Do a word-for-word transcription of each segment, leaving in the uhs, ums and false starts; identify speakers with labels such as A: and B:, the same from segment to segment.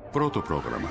A: Πρώτο πρόγραμμα.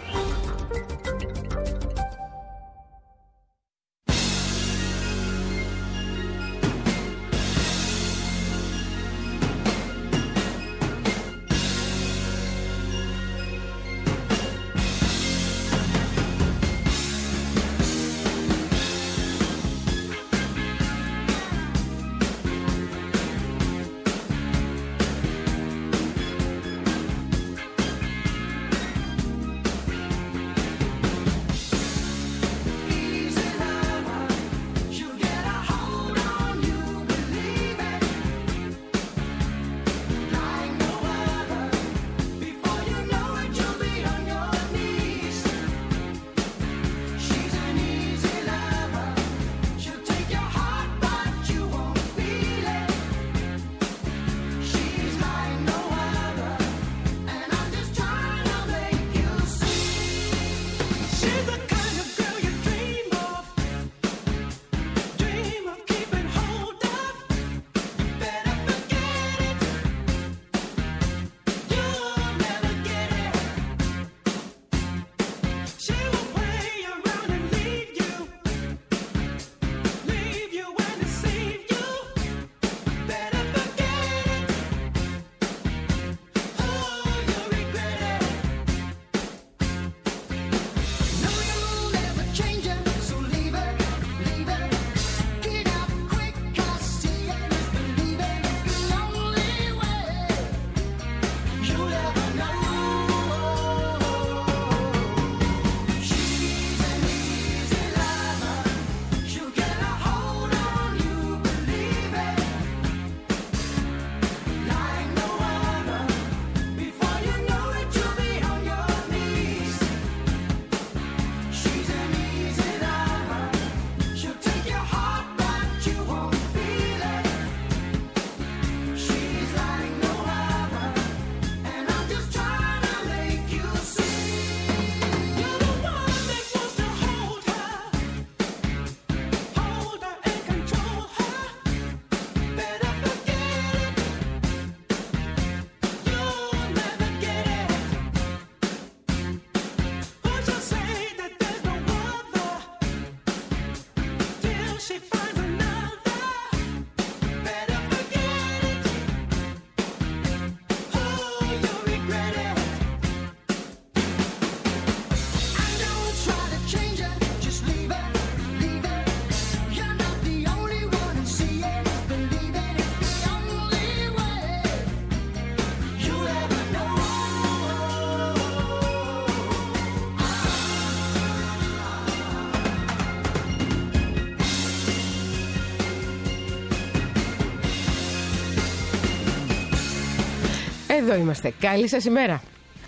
B: Εδώ είμαστε. Καλή σας ημέρα.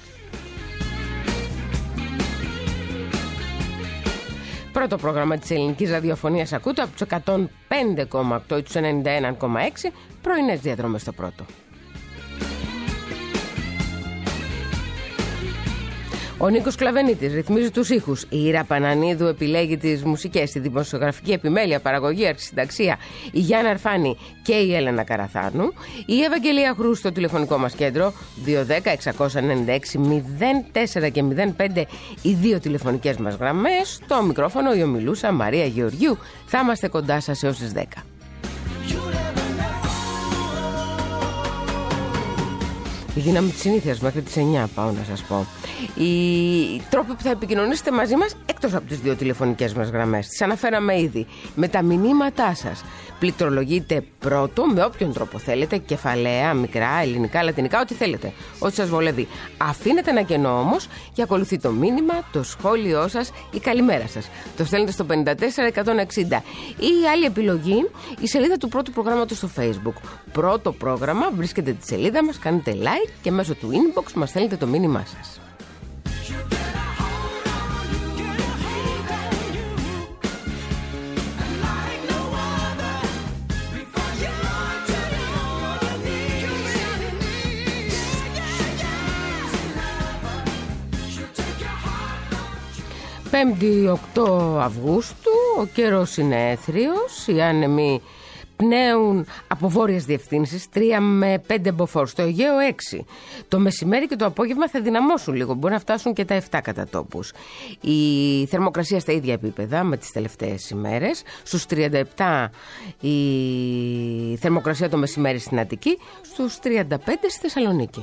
B: Πρώτο πρόγραμμα της ελληνικής ραδιοφωνίας ακούτε από τους εκατόν πέντε κόμμα οκτώ ή τους ενενήντα ένα κόμμα έξι, πρωινές διαδρομές στο πρώτο. Ο Νίκος Κλαβενίτης ρυθμίζει τους ήχους. Η Ήρα Πανανίδου επιλέγει τις μουσικές. Στη δημοσιογραφική επιμέλεια, παραγωγή, αρχισυνταξία η Γιάννα Αρφάνη και η Έλενα Καραθάνου. Η Ευαγγελία Χρού στο τηλεφωνικό μας κέντρο δύο ένα μηδέν έξι εννιά έξι μηδέν τέσσερα και μηδέν πέντε οι δύο τηλεφωνικές μας γραμμές. Στο μικρόφωνο η ομιλούσα Μαρία Γεωργίου. Θα είμαστε κοντά σας έως τις δέκα. Η δύναμη της συνήθειας μέχρι τις εννιά πάω να σας πω. Οι τρόποι που θα επικοινωνήσετε μαζί μας εκτός από τις δύο τηλεφωνικές μας γραμμές, τις αναφέραμε ήδη. Με τα μηνύματά σας πληκτρολογείτε πρώτο με όποιον τρόπο θέλετε, κεφαλαία, μικρά, ελληνικά, λατινικά, ό,τι θέλετε, ό,τι σας βολεύει. Αφήνετε ένα κενό όμως και ακολουθεί το μήνυμα, το σχόλιο σας, η καλημέρα σας. Το στέλνετε στο πέντε τέσσερα εκατόν εξήντα. Ή άλλη επιλογή, η σελίδα του πρώτου προγράμματος στο Facebook. Πρώτο πρόγραμμα, βρίσκετε τη σελίδα μας, κάνετε like και μέσω του inbox μας στέλνετε το μήνυμά σας. Πέμπτη οκτώ Αυγούστου, ο καιρός είναι έθριος, οι άνεμοι εκπνέουν από βόρειες διευθύνσεις τρία με πέντε μποφόρ, στο Αιγαίο έξι. Το μεσημέρι και το απόγευμα θα δυναμώσουν λίγο, μπορεί να φτάσουν και τα επτά κατά τόπους. Η θερμοκρασία στα ίδια επίπεδα με τις τελευταίες ημέρες, στους τριάντα επτά η θερμοκρασία το μεσημέρι στην Αττική, στους τριάντα πέντε στη Θεσσαλονίκη.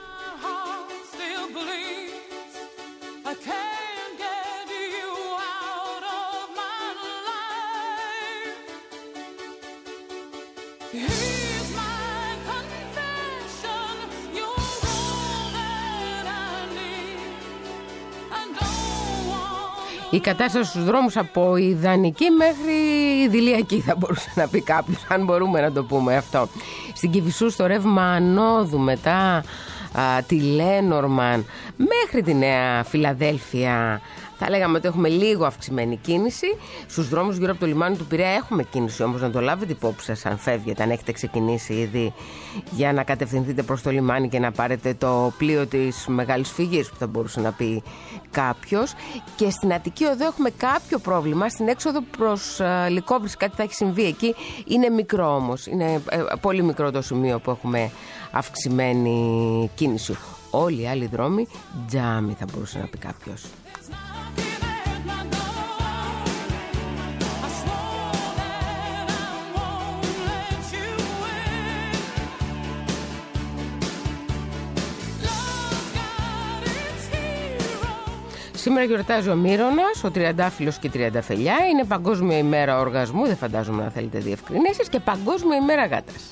B: Η κατάσταση στους δρόμους από ιδανική μέχρι ιδηλιακή θα μπορούσε να πει κάποιος, αν μπορούμε να το πούμε αυτό. Στην Κηφισού στο ρεύμα ανόδου μετά α, τη Λένορμαν μέχρι τη Νέα Φιλαδέλφια θα λέγαμε ότι έχουμε λίγο αυξημένη κίνηση. Στους δρόμους γύρω από το λιμάνι του Πειραιά έχουμε κίνηση, όμως να το λάβετε υπόψη σας αν φεύγετε, αν έχετε ξεκινήσει ήδη, για να κατευθυνθείτε προς το λιμάνι και να πάρετε το πλοίο της Μεγάλης Φυγής που θα μπορούσε να πει κάποιος. Και στην Αττική Οδό έχουμε κάποιο πρόβλημα. Στην έξοδο προς uh, Λυκόβρηση κάτι θα έχει συμβεί εκεί. Είναι μικρό όμως. Είναι ε, πολύ μικρό το σημείο που έχουμε αυξημένη κίνηση. Όλοι οι άλλοι δρόμοι τζάμι θα μπορούσε να πει κάποιος. Σήμερα γιορτάζει ο Μύρονας, ο Τριαντάφυλλος και η Τριανταφυλλιά. Είναι Παγκόσμια ημέρα οργασμού, δεν φαντάζομαι να θέλετε διευκρινήσεις, και Παγκόσμια ημέρα γάτας.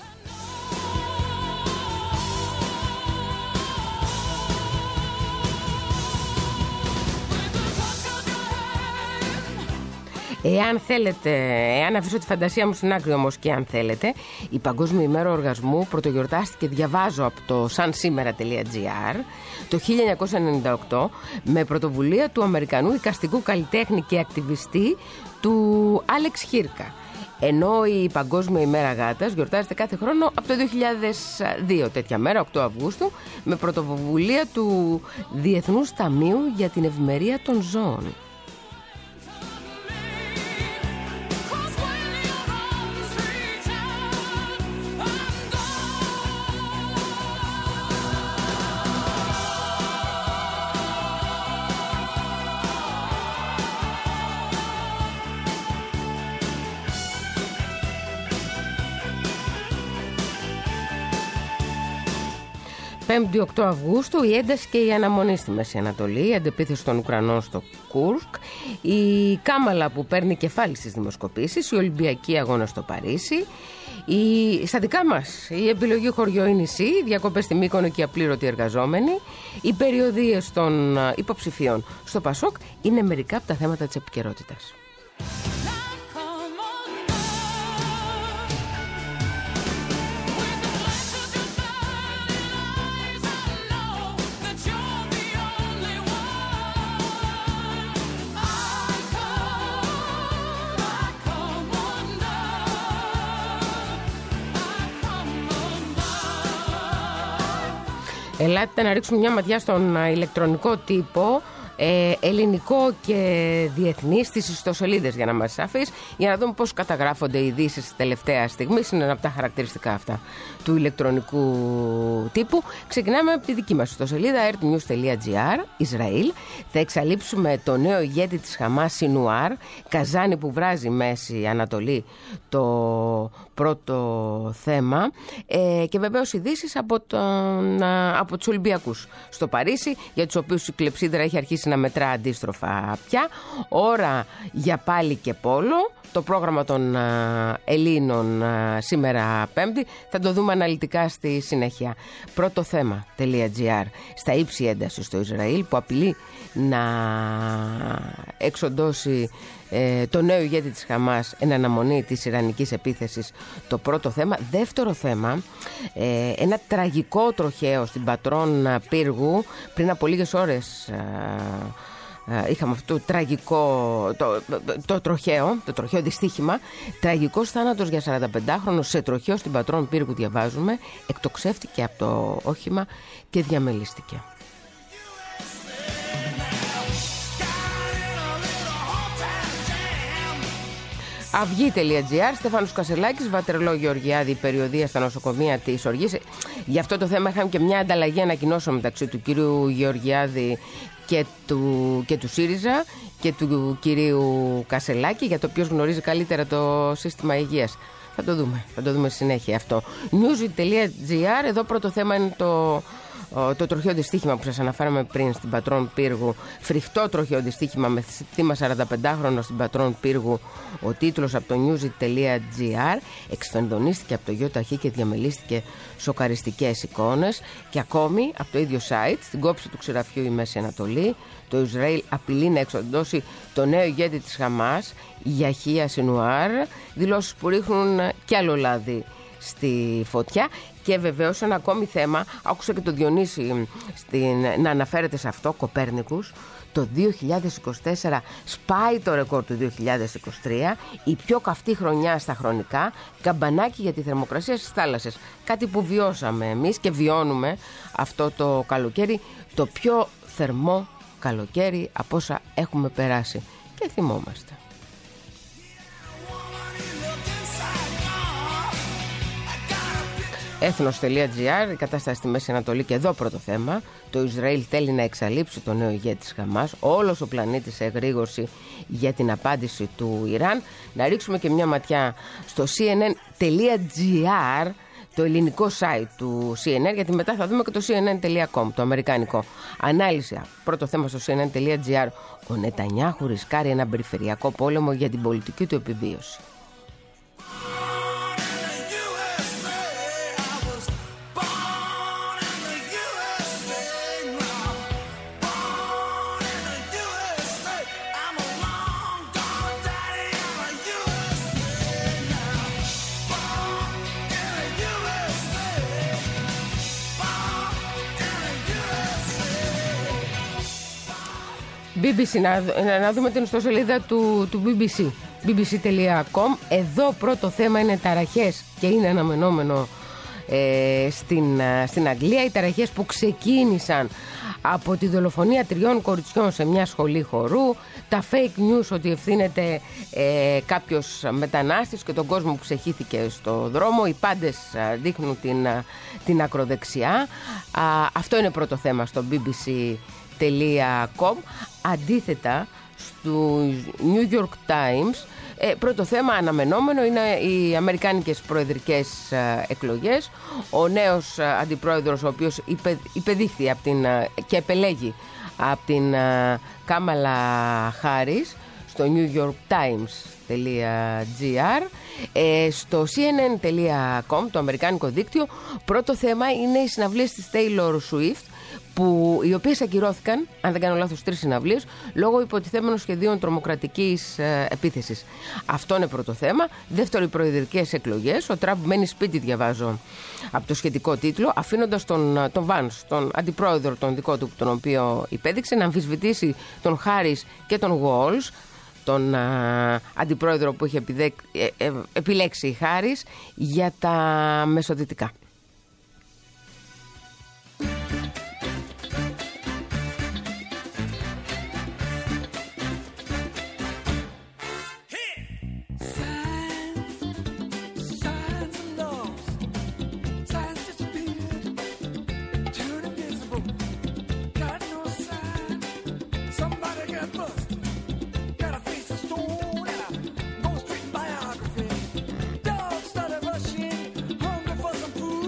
B: Εάν θέλετε, εάν αφήσω τη φαντασία μου στην άκρη όμως και αν θέλετε, η Παγκόσμια ημέρα οργασμού πρωτογιορτάστηκε, διαβάζω από το σαν σήμερα τελεία τζι άρ, το χίλια εννιακόσια ενενήντα οκτώ με πρωτοβουλία του Αμερικανού δικαστικού καλλιτέχνη και ακτιβιστή του Άλεξ Χίρκα. Ενώ η Παγκόσμια ημέρα γάτας γιορτάζεται κάθε χρόνο από το δύο χιλιάδες δύο τέτοια μέρα, οκτώ Αυγούστου, με πρωτοβουλία του Διεθνούς Ταμείου για την Ευημερία των Ζώων. πέμπτη οκτώ Αυγούστου η ένταση και η αναμονή στη Μέση Ανατολή, η αντεπίθεση των Ουκρανών στο Κούρσκ, η Κάμαλα που παίρνει κεφάλι στις δημοσκοπήσεις, οι Ολυμπιακοί αγώνες στο Παρίσι, η... στα δικά μας η επιλογή χωριό ή νησί, οι διακοπές στη Μύκονο και οι απλήρωτοι εργαζόμενοι, οι περιοδίες των υποψηφίων στο Πασόκ είναι μερικά από τα θέματα της επικαιρότητας. Ελάτε να ρίξουμε μια ματιά στον ηλεκτρονικό τύπο, ε, ελληνικό και διεθνή, στις ιστοσελίδες για να μας αφήσει, για να δούμε πώς καταγράφονται οι ειδήσεις της τελευταίας στιγμής. Είναι ένα από τα χαρακτηριστικά αυτά του ηλεκτρονικού τύπου. Ξεκινάμε από τη δική μας ιστοσελίδα ερτ νιους τελεία τζι άρ, Ισραήλ. Θα εξαλείψουμε το νέο ηγέτη της Χαμάς, Σινουάρ, Καζάνι που βράζει Μέση Ανατολή, το πρώτο θέμα, ε, και βεβαίως ειδήσεις από, τον, από τους Ολυμπιακούς στο Παρίσι, για τους οποίους η κλεψίδρα έχει αρχίσει να μετρά αντίστροφα πια. Ώρα για πάλι και πόλο. Το πρόγραμμα των α, Ελλήνων α, σήμερα Πέμπτη θα το δούμε αναλυτικά στη συνέχεια. Πρώτο θέμα .gr, στα ύψη ένταση στο Ισραήλ, που απειλεί να εξοντώσει ε, το νέο ηγέτη της Χαμάς εν αναμονή της ιρανικής επίθεσης. Το πρώτο θέμα. Δεύτερο θέμα, ε, ένα τραγικό τροχαίο στην Πατρών Πύργου πριν από λίγες ώρες. Α, είχαμε αυτό το τραγικό, το, το, το τροχαίο, το τροχαίο δυστύχημα. Τραγικός θάνατος για σαρανταπεντάχρονο σε τροχαίο στην Πατρών Πύργου, διαβάζουμε. Εκτοξεύτηκε από το όχημα και διαμελίστηκε. Αυγή.gr, Στέφανος Κασελάκης, Βατερλό Γεωργιάδη, περιοδία στα νοσοκομεία της Οργής. Γι' αυτό το θέμα είχαμε και μια ανταλλαγή ανακοινώσεων μεταξύ του κυρίου Γεωργιάδη και του, και του ΣΥΡΙΖΑ και του κυρίου Κασελάκη για το ποιος γνωρίζει καλύτερα το σύστημα υγείας. Θα το δούμε, θα το δούμε συνέχεια αυτό. Newsweek.gr, εδώ πρώτο θέμα είναι το... Το τροχαίο δυστύχημα που σας αναφέραμε πριν στην Πατρών Πύργου. Φρικτό τροχαίο δυστύχημα με θύμα σαρανταπεντάχρονο στην Πατρών Πύργου. Ο τίτλος από το newsweek.gr. Εξφενδονίστηκε από το ΙΟΤΑΧ και διαμελίστηκε σοκαριστικές εικόνες. Και ακόμη από το ίδιο site, στην κόψη του ξηραφιού η Μέση Ανατολή, το Ισραήλ απειλεί να εξοντώσει το νέο ηγέτη της Χαμάς, Γιαχία Σινουάρ. Δηλώσεις που ρίχνουν κι άλλο λάδι στη φωτιά. Και βεβαίως ένα ακόμη θέμα, άκουσα και το Διονύση στην, να αναφέρεται σε αυτό, Κοπέρνικους. Το δύο χιλιάδες είκοσι τέσσερα σπάει το ρεκόρ του δύο χιλιάδες είκοσι τρία, η πιο καυτή χρονιά στα χρονικά, καμπανάκι για τη θερμοκρασία στις θάλασσες. Κάτι που βιώσαμε εμείς και βιώνουμε αυτό το καλοκαίρι, το πιο θερμό καλοκαίρι από όσα έχουμε περάσει. Και θυμόμαστε. Έθνος.gr, η κατάσταση στη Μέση Ανατολή και εδώ πρώτο θέμα. Το Ισραήλ θέλει να εξαλείψει τον νέο ηγέτη της Χαμάς. Όλος ο πλανήτης σε εγρήγορση για την απάντηση του Ιράν. Να ρίξουμε και μια ματιά στο cnn.gr, το ελληνικό site του σι εν εν, γιατί μετά θα δούμε και το σι εν εν τελεία κομ, το αμερικάνικο. Ανάλυση, πρώτο θέμα στο cnn.gr. Ο Νετανιάχου ρισκάρει ένα περιφερειακό πόλεμο για την πολιτική του επιβίωση. μπι μπι σι, να, να δούμε την ιστοσελίδα του, του μπι μπι σι, μπι μπι σι τελεία κομ. Εδώ πρώτο θέμα είναι ταραχές και είναι αναμενόμενο ε, στην, στην Αγγλία. Οι ταραχές που ξεκίνησαν από τη δολοφονία τριών κοριτσιών σε μια σχολή χορού, τα fake news ότι ευθύνεται ε, κάποιος μετανάστης και τον κόσμο που ξεχύθηκε στο δρόμο. Οι πάντες δείχνουν την, την ακροδεξιά. Α, αυτό είναι πρώτο θέμα στο μπι μπι σι τελεία κομ. Αντίθετα, στο New York Times, ε, πρώτο θέμα αναμενόμενο είναι οι αμερικάνικες προεδρικές ε, εκλογές. Ο νέος ε, αντιπρόεδρος, ο οποίος υπε, υπεδείχθη από την, ε, και επελέγει από την ε, Κάμαλα Χάρις, στο New York Times.gr. ε, στο σι εν εν τελεία κομ, το αμερικάνικο δίκτυο, πρώτο θέμα είναι οι συναυλίες της Taylor Swift, που, οι οποίες ακυρώθηκαν, αν δεν κάνω λάθος, τρεις συναυλίες, λόγω υποτιθέμενων σχεδίων τρομοκρατικής ε, επίθεσης. Αυτό είναι πρώτο θέμα. Δεύτερο, οι προεδρικές εκλογές. Ο Τραμπ μένει σπίτι, διαβάζω από το σχετικό τίτλο, αφήνοντας τον, τον Βάνς, τον αντιπρόεδρο τον δικό του, τον οποίο υπέδειξε, να αμφισβητήσει τον Χάρις και τον Γουόλς, τον α, αντιπρόεδρο που είχε επιδέκ, ε, ε, επιλέξει η Χάρις για τα μεσοδυτικά.
A: Food.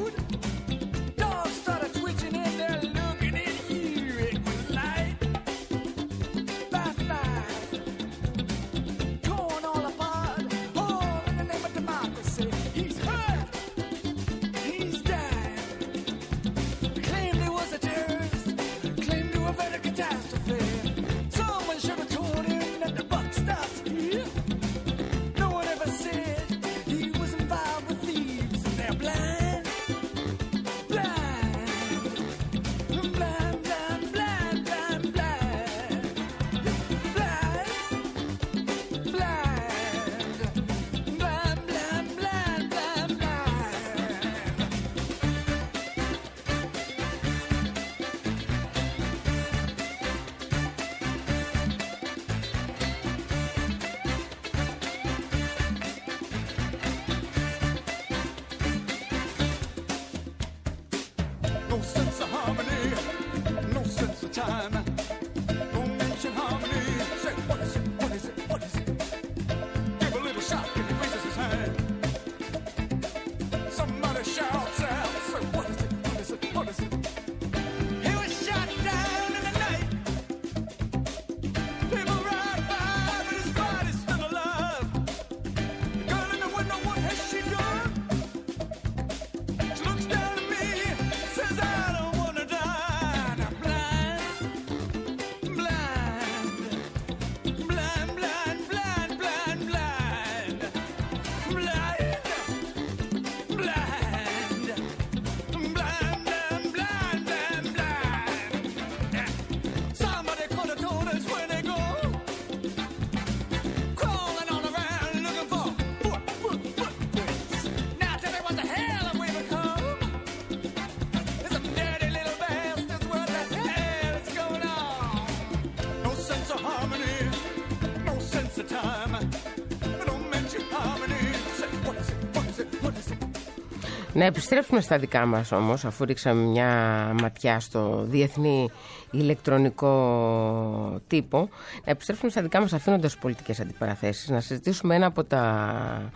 B: Να επιστρέψουμε στα δικά μας όμως, αφού ρίξαμε μια ματιά στο διεθνή ηλεκτρονικό τύπο, να επιστρέψουμε στα δικά μας αφήνοντας πολιτικές αντιπαραθέσεις, να συζητήσουμε ένα από τα,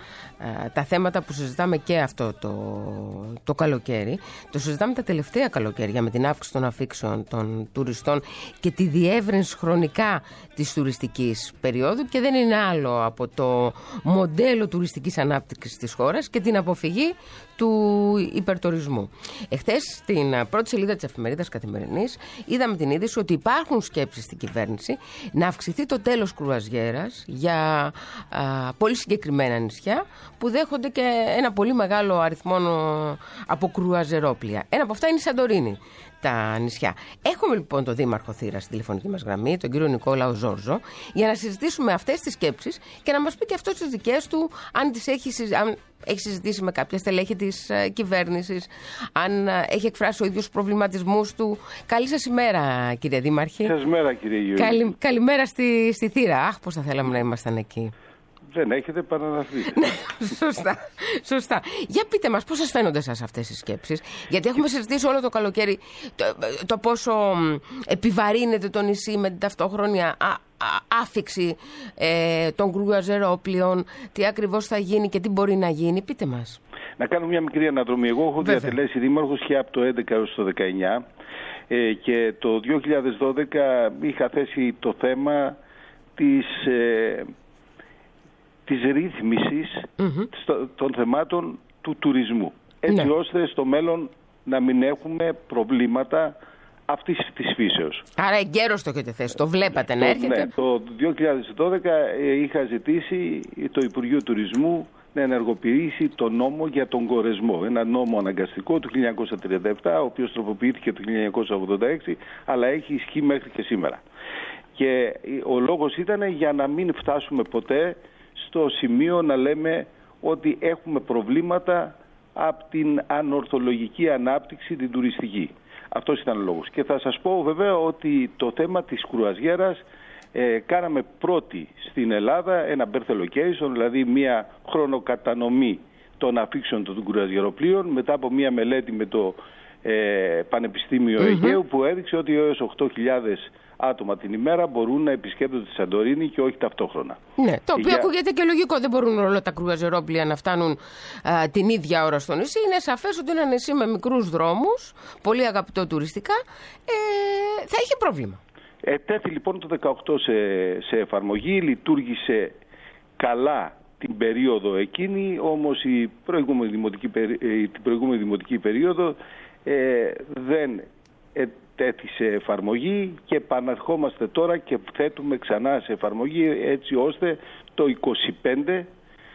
B: τα θέματα που συζητάμε και αυτό το, το καλοκαίρι. Το συζητάμε τα τελευταία καλοκαίρια με την αύξηση των αφήξεων των τουριστών και τη διεύρυνση χρονικά της τουριστικής περίοδου, και δεν είναι άλλο από το μοντέλο τουριστικής ανάπτυξης της χώρας και την αποφυγή του υπερτουρισμού. Εχθές στην πρώτη σελίδα της εφημερίδας Καθημερινής είδαμε την είδηση ότι υπάρχουν σκέψεις στην κυβέρνηση να αυξηθεί το τέλος κρουαζιέρας για α, πολύ συγκεκριμένα νησιά που δέχονται και ένα πολύ μεγάλο αριθμό από κρουαζερόπλια. Ένα από αυτά είναι η Σαντορίνη, τα νησιά. Έχουμε λοιπόν τον Δήμαρχο Θήρας στη τηλεφωνική μας γραμμή, τον κύριο Νικόλαο Ζόρζο, για να συζητήσουμε αυτές τις σκέψεις και να μας πει και αυτός τις δικές του, αν τις έχει, αν έχει συζητήσει με κάποια στελέχη της uh, κυβέρνησης, αν uh, έχει εκφράσει ο ίδιος τους προβληματισμούς του. Καλή σας ημέρα, κύριε Δήμαρχε.
A: Σας μέρα, κύριε Γιώργη.
B: Καλη, καλημέρα στη, στη Θήρα. Αχ, πώς θα θέλαμε να ήμασταν εκεί.
A: Δεν έχετε παραναθείτε.
B: Ναι, σωστά, σωστά. Για πείτε μας, πώς σας φαίνονται σας αυτές οι σκέψεις? Γιατί έχουμε συζητήσει όλο το καλοκαίρι το, το πόσο επιβαρύνεται το νησί με την ταυτόχρονη α, α, άφιξη ε, των κρουαζερόπλιων, τι ακριβώς θα γίνει και τι μπορεί να γίνει. Πείτε μας.
A: Να κάνω μια μικρή αναδρομή. Εγώ έχω Βέβαια. διατελέσει δήμαρχος και από το έντεκα έως το δεκαεννιά ε, και το δύο χιλιάδες δώδεκα είχα θέσει το θέμα της... Ε, της ρύθμισης mm-hmm. στο, των θεμάτων του τουρισμού. Έτσι ναι. ώστε στο μέλλον να μην έχουμε προβλήματα αυτής της φύσεως.
B: Άρα εγκαίρως το έχετε θέσει, το βλέπατε να έρχεται.
A: Ναι, το δύο χιλιάδες δώδεκα είχα ζητήσει το Υπουργείο Τουρισμού να ενεργοποιήσει το νόμο για τον κορεσμό. Ένα νόμο αναγκαστικό του χίλια εννιακόσια τριάντα επτά, ο οποίος τροποποιήθηκε το χίλια εννιακόσια ογδόντα έξι, αλλά έχει ισχύ μέχρι και σήμερα. Και ο λόγος ήταν για να μην φτάσουμε ποτέ στο σημείο να λέμε ότι έχουμε προβλήματα από την ανορθολογική ανάπτυξη την τουριστική. Αυτός ήταν ο λόγος. Και θα σας πω βέβαια ότι το θέμα της κρουαζιέρας ε, κάναμε πρώτη στην Ελλάδα ένα birth allocation, δηλαδή μια χρονοκατανομή των αφήξεων των κρουαζιεροπλοίων μετά από μια μελέτη με το ε, Πανεπιστήμιο mm-hmm. Αιγαίου που έδειξε ότι έως οκτώ χιλιάδες άτομα την ημέρα μπορούν να επισκέπτονται τη Σαντορίνη και όχι ταυτόχρονα.
B: Ναι, το οποίο για... ακούγεται και λογικό. Δεν μπορούν όλα τα κρουαζερόπλια να φτάνουν α, την ίδια ώρα στο νησί. Είναι σαφές ότι ένα νησί με μικρούς δρόμους, πολύ αγαπητό τουριστικά, ε, θα είχε πρόβλημα.
A: Ε, τέθη λοιπόν το δεκαοκτώ σε, σε εφαρμογή, λειτουργήσε καλά την περίοδο εκείνη, όμως η προηγούμενη δημοτική, την προηγούμενη δημοτική περίοδο ε, δεν ε, τέθη σε εφαρμογή και επαναρχόμαστε τώρα και θέτουμε ξανά σε εφαρμογή έτσι ώστε το είκοσι πέντε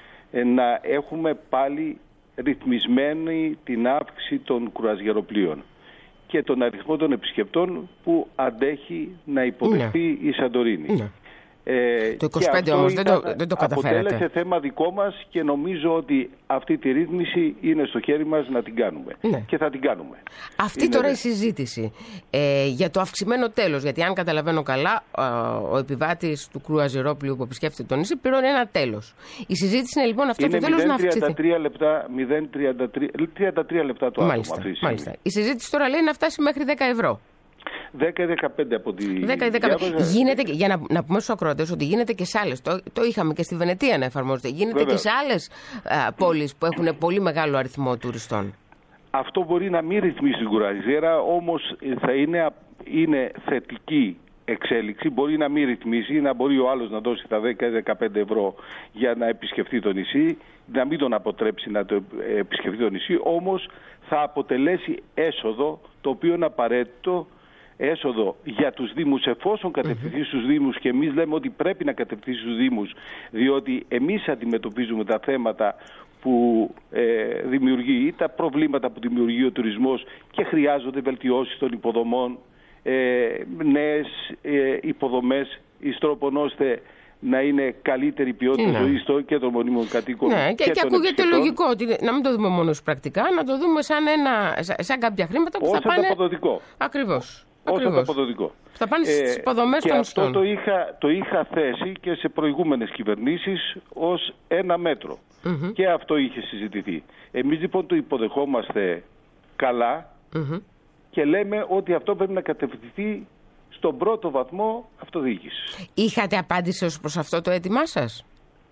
A: να έχουμε πάλι ρυθμισμένη την αύξηση των κρουαζιεροπλοίων και τον αριθμό των επισκεπτών που αντέχει να υποδεχθεί ναι. η Σαντορίνη. Ναι.
B: Ε, το είκοσι πέντε όμως δεν το, δεν το καταφέρατε.
A: Αποτέλεσε θέμα δικό μας και νομίζω ότι αυτή τη ρύθμιση είναι στο χέρι μας να την κάνουμε. Ναι. Και θα την κάνουμε.
B: Αυτή είναι... τώρα η συζήτηση ε, για το αυξημένο τέλος, γιατί αν καταλαβαίνω καλά ε, ο επιβάτης του κρουαζιερόπλοιου που επισκέφτεται το νησί πληρώνει ένα τέλος. Η συζήτηση είναι λοιπόν αυτό είναι το τέλος να αυξηθεί.
A: μηδέν τριάντα τρία λεπτά το άτομο αυτή τη στιγμή.
B: Η συζήτηση τώρα λέει να φτάσει μέχρι δέκα ευρώ.
A: δέκα δεκαπέντε από τη
B: δέκα δεκαπέντε. Γίνεται, για να, να πούμε στους ακροατές ότι γίνεται και σε άλλες, το, το είχαμε και στη Βενετία να εφαρμόζεται, γίνεται Βέβαια. και σε άλλες α, πόλεις που έχουν πολύ μεγάλο αριθμό τουριστών.
A: Αυτό μπορεί να μην ρυθμίσει την κρουαζιέρα, όμως θα είναι, είναι θετική εξέλιξη. Μπορεί να μην ρυθμίσει, να μπορεί ο άλλος να δώσει τα δέκα δεκαπέντε ευρώ για να επισκεφτεί το νησί, να μην τον αποτρέψει να το επισκεφτεί το νησί, όμως θα αποτελέσει έσοδο το οποίο είναι απαραίτητο, έσοδο για τους Δήμους εφόσον κατευθυνθεί στους Δήμους, και εμείς λέμε ότι πρέπει να κατευθυνθεί στους Δήμους, διότι εμείς αντιμετωπίζουμε τα θέματα που ε, δημιουργεί ή τα προβλήματα που δημιουργεί ο τουρισμός και χρειάζονται βελτιώσεις των υποδομών, ε, νέες ε, υποδομές εις τρόπον ώστε να είναι καλύτερη ποιότητα ναι. ζωής και των μονίμων κατοίκων.
B: Ναι, και, και, και ακούγεται λογικό ότι να μην το δούμε μόνο πρακτικά, να το δούμε σαν, ένα, σαν κάποια χρήματα που
A: ως
B: θα πάνε.
A: Αποδοτικό.
B: Ακριβώς.
A: όσο το αποδοτικό.
B: Θα πάνε στις υποδομές των νησιών.
A: Και αυτό το είχα, το είχα θέσει και σε προηγούμενες κυβερνήσεις ως ένα μέτρο. Mm-hmm. Και αυτό είχε συζητηθεί. Εμείς λοιπόν το υποδεχόμαστε καλά mm-hmm. και λέμε ότι αυτό πρέπει να κατευθυνθεί στον πρώτο βαθμό αυτοδιοίκησης.
B: Είχατε απάντηση ως προς αυτό το αίτημά σας?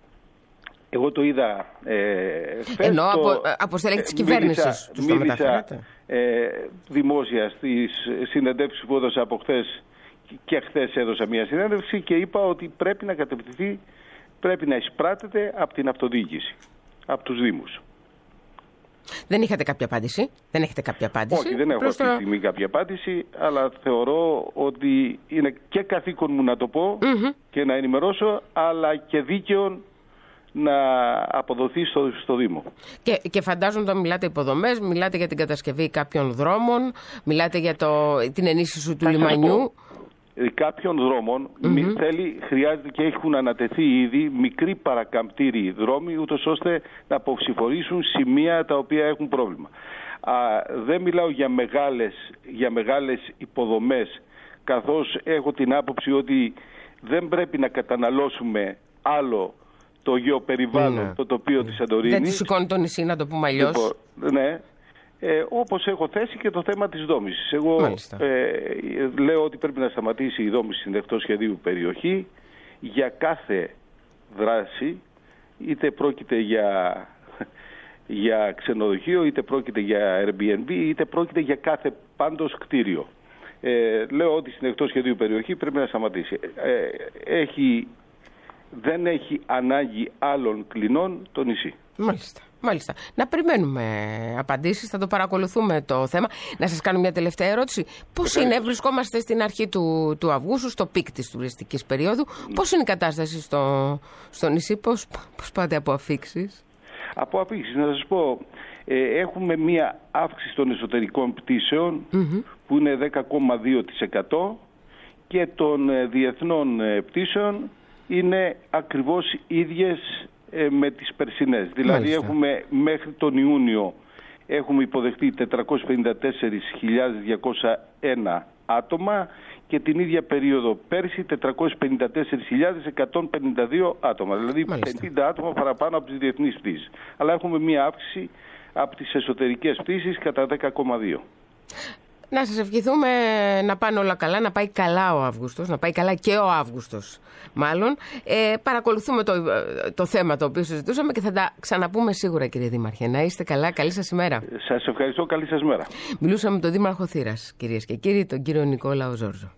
A: Εγώ το είδα ε,
B: Ενώ το, από, από στελέχη της κυβέρνησης τους το μεταφέρατε?
A: Ε, δημόσια στις συνεντεύξεις που έδωσα από χθες και χθες έδωσα μια συνέντευξη και είπα ότι πρέπει να κατευθυνθεί, πρέπει να εισπράτεται από την αυτοδιοίκηση, από τους Δήμους.
B: Δεν είχατε κάποια απάντηση? Δεν έχετε κάποια απάντηση?
A: Όχι, δεν έχω αυτή τη στιγμή κάποια απάντηση, αλλά θεωρώ ότι είναι και καθήκον μου να το πω mm-hmm. και να ενημερώσω, αλλά και δίκαιο να αποδοθεί στο, στο Δήμο. Και,
B: και φαντάζομαι ότι μιλάτε υποδομές, μιλάτε για την κατασκευή κάποιων δρόμων, μιλάτε για το, την ενίσχυση του λιμανιού.
A: Κάποιων δρόμων mm-hmm. θέλει, χρειάζεται και έχουν ανατεθεί ήδη μικροί παρακαμπτήριοι δρόμοι, ούτως ώστε να αποψηφορήσουν σημεία τα οποία έχουν πρόβλημα. Α, δεν μιλάω για μεγάλες, για μεγάλες υποδομές, καθώς έχω την άποψη ότι δεν πρέπει να καταναλώσουμε άλλο το γεωπεριβάλλον, mm-hmm. το τοπίο της Σαντορίνης.
B: Δεν τη σηκώνει το νησί, να το πούμε αλλιώς.
A: Λοιπόν, ναι. Ε, όπως έχω θέσει και το θέμα της δόμησης. Εγώ ε, λέω ότι πρέπει να σταματήσει η δόμηση συνδεκτό σχεδίου περιοχή για κάθε δράση, είτε πρόκειται για, για ξενοδοχείο, είτε πρόκειται για Airbnb, είτε πρόκειται για κάθε πάντως κτίριο. Ε, λέω ότι συνδεκτό σχεδίου περιοχή πρέπει να σταματήσει. Ε, έχει, δεν έχει ανάγκη άλλων κλινών το νησί.
B: Μάλιστα. Μάλιστα. Να περιμένουμε απαντήσεις, θα το παρακολουθούμε το θέμα. Να σας κάνω μια τελευταία ερώτηση. Πώς είναι, βρισκόμαστε στην αρχή του, του Αυγούστου, στο πικ της τουριστικής περίοδου. Πώς είναι η κατάσταση στο, στο νησί, πώς, πώς πάτε από αφήξεις?
A: Από αφήξεις, να σας πω, ε, έχουμε μια αύξηση των εσωτερικών πτήσεων mm-hmm. που είναι δέκα κόμμα δύο τοις εκατό και των ε, διεθνών ε, πτήσεων είναι ακριβώς ίδιες με τις περσινές. Δηλαδή Μάλιστα. έχουμε μέχρι τον Ιούνιο έχουμε υποδεχτεί τετρακόσιες πενήντα τέσσερις χιλιάδες διακόσια ένα άτομα και την ίδια περίοδο πέρσι τετρακόσιες πενήντα τέσσερις χιλιάδες εκατόν πενήντα δύο άτομα. Δηλαδή Μάλιστα. πενήντα άτομα παραπάνω από τις διεθνείς πτήσεις. Αλλά έχουμε μία αύξηση από τις εσωτερικές πτήσεις κατά δέκα κόμμα δύο.
B: Να σας ευχηθούμε να πάνε όλα καλά, να πάει καλά ο Αύγουστος, να πάει καλά και ο Αύγουστος μάλλον. Ε, παρακολουθούμε το, το θέμα το οποίο συζητούσαμε και θα τα ξαναπούμε σίγουρα, κύριε Δήμαρχε. Να είστε καλά, καλή σας ημέρα.
A: Σας ευχαριστώ, καλή σας μέρα.
B: Μιλούσαμε με τον Δήμαρχο Θήρας, κυρίες και κύριοι, τον κύριο Νικόλαο Ζόρζο.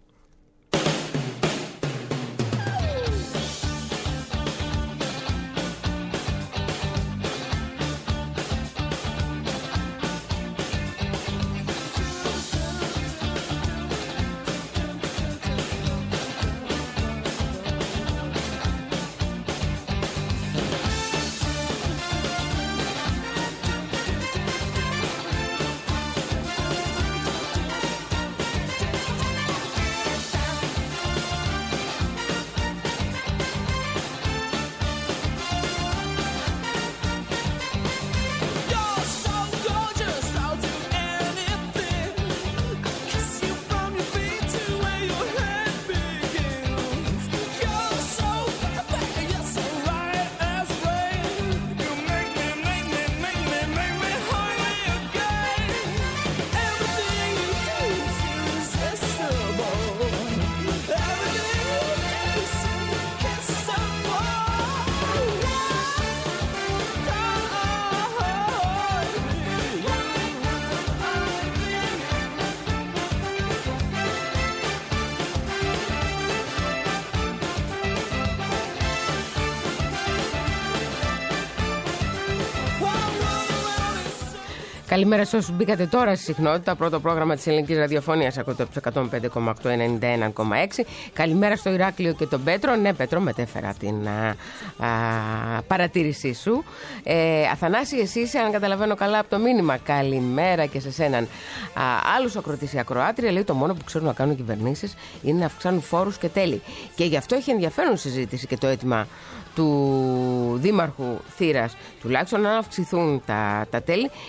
B: Καλημέρα σε όσους μπήκατε τώρα στη συχνότητα. Πρώτο πρόγραμμα της Ελληνικής Ραδιοφωνίας ακούτε από τους εκατόν πέντε κόμμα οκτώ, ενενήντα ένα κόμμα έξι. Καλημέρα στο Ηράκλειο και τον Πέτρο. Ναι, Πέτρο, μετέφερα την α, α, παρατήρησή σου. Ε, Αθανάση, εσύ είσαι, αν καταλαβαίνω καλά από το μήνυμα. Καλημέρα και σε σέναν. Άλλους ακροτήσει ακροάτρια, λέει το μόνο που ξέρουν να κάνουν κυβερνήσεις είναι να αυξάνουν φόρους και τέλη. Και γι' αυτό έχει ενδιαφέρον συζήτηση και το αίτημα του Δήμαρχου Θήρας, τουλάχιστον να αυξηθούν τα, τα τέλη, να πάνε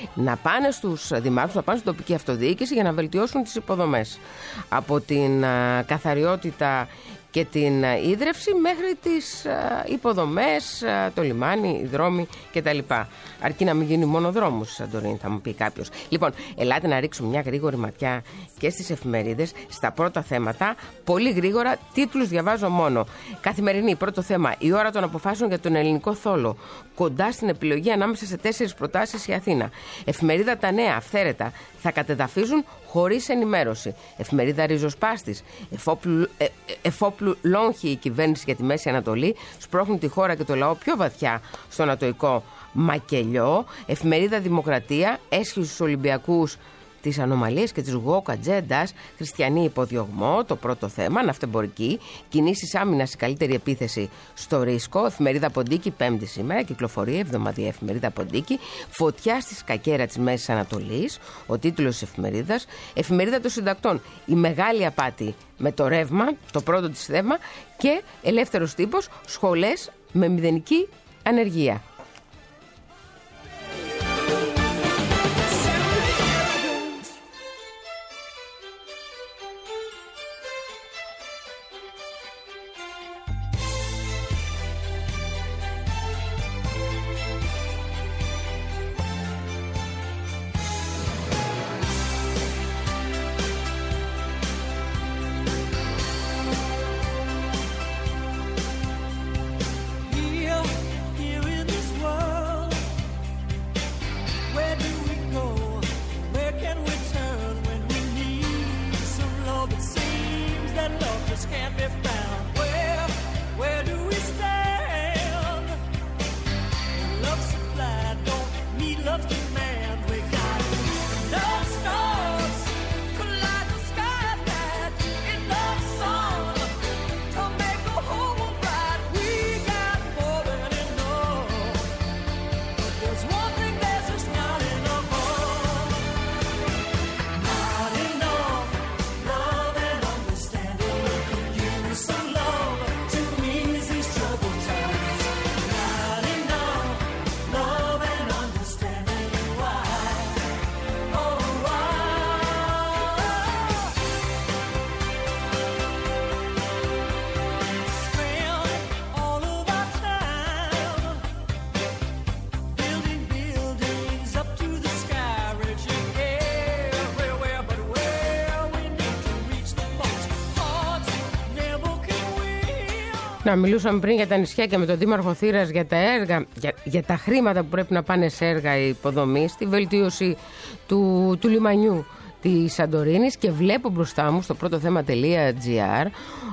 B: πάνε στους δημάρχους, να πάνε στην τοπική αυτοδιοίκηση για να βελτιώσουν τις υποδομές. Από την α, καθαριότητα και την ίδρυυση μέχρι τις α, υποδομές, α, το λιμάνι, οι δρόμοι κτλ. Αρκεί να μην γίνει μόνο δρόμους στη Σαντορίνη, θα μου πει κάποιος. Λοιπόν, ελάτε να ρίξουμε μια γρήγορη ματιά και στις εφημερίδες, στα πρώτα θέματα. Πολύ γρήγορα, τίτλους διαβάζω μόνο. Καθημερινή, πρώτο θέμα, η ώρα των αποφάσεων για τον ελληνικό θόλο. Κοντά στην επιλογή ανάμεσα σε τέσσερις προτάσεις η Αθήνα. Εφημερίδα Τα Νέα, αυθαίρετα, θα κατεδαφίζουν χωρίς ενημέρωση. Εφημερίδα Ριζοσπάστης, εφόπλου, ε, εφόπλου λόγχη η κυβέρνηση για τη Μέση Ανατολή, σπρώχνουν τη χώρα και το λαό πιο βαθιά στο ανατοϊκό μακελιό. Εφημερίδα Δημοκρατία, έσχυση στους Ολυμπιακούς, τις ανομαλίες και τις γουόκ ατζέντας, χριστιανοί υποδιωγμό, το πρώτο θέμα, ναυτεμπορική, κινήσεις άμυνας, η καλύτερη επίθεση στο ρίσκο. Εφημερίδα Ποντίκη, Πέμπτη σήμερα, κυκλοφορεί, εβδομαδιαία εφημερίδα Ποντίκη, φωτιά στη σκακέρα της Μέσης Ανατολής, ο τίτλος της εφημερίδας. Εφημερίδα των Συντακτών, η μεγάλη απάτη με το ρεύμα, το πρώτο της θέμα, και ελεύθερος τύπος, σχολές με μηδενική ανεργία. Να μιλούσαμε πριν για τα νησιά και με τον Δήμαρχο Θήρας για τα έργα, για, για τα χρήματα που πρέπει να πάνε σε έργα υποδομής, τη βελτίωση του, του λιμανιού της Σαντορίνης, και βλέπω μπροστά μου στο πρώτο θέμα.gr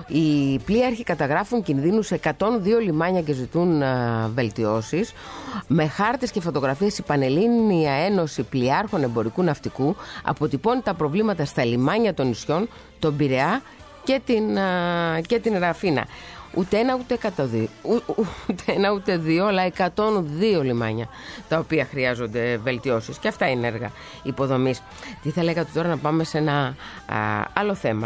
B: οι πλοίαρχοι καταγράφουν κινδύνους σε εκατόν δύο λιμάνια και ζητούν α, βελτιώσεις. Με χάρτες και φωτογραφίες η Πανελλήνια Ένωση Πλοιάρχων Εμπορικού Ναυτικού αποτυπώνει τα προβλήματα στα λιμάνια των νησιών, τον Πειραιά και την, α, και την Ραφίνα. Ούτε ένα ούτε εκατό, ούτε ένα ούτε δύο, αλλά εκατόν δύο λιμάνια τα οποία χρειάζονται βελτιώσεις. Και αυτά είναι έργα υποδομής. Τι θα λέγατε τώρα, να πάμε σε ένα α, άλλο θέμα.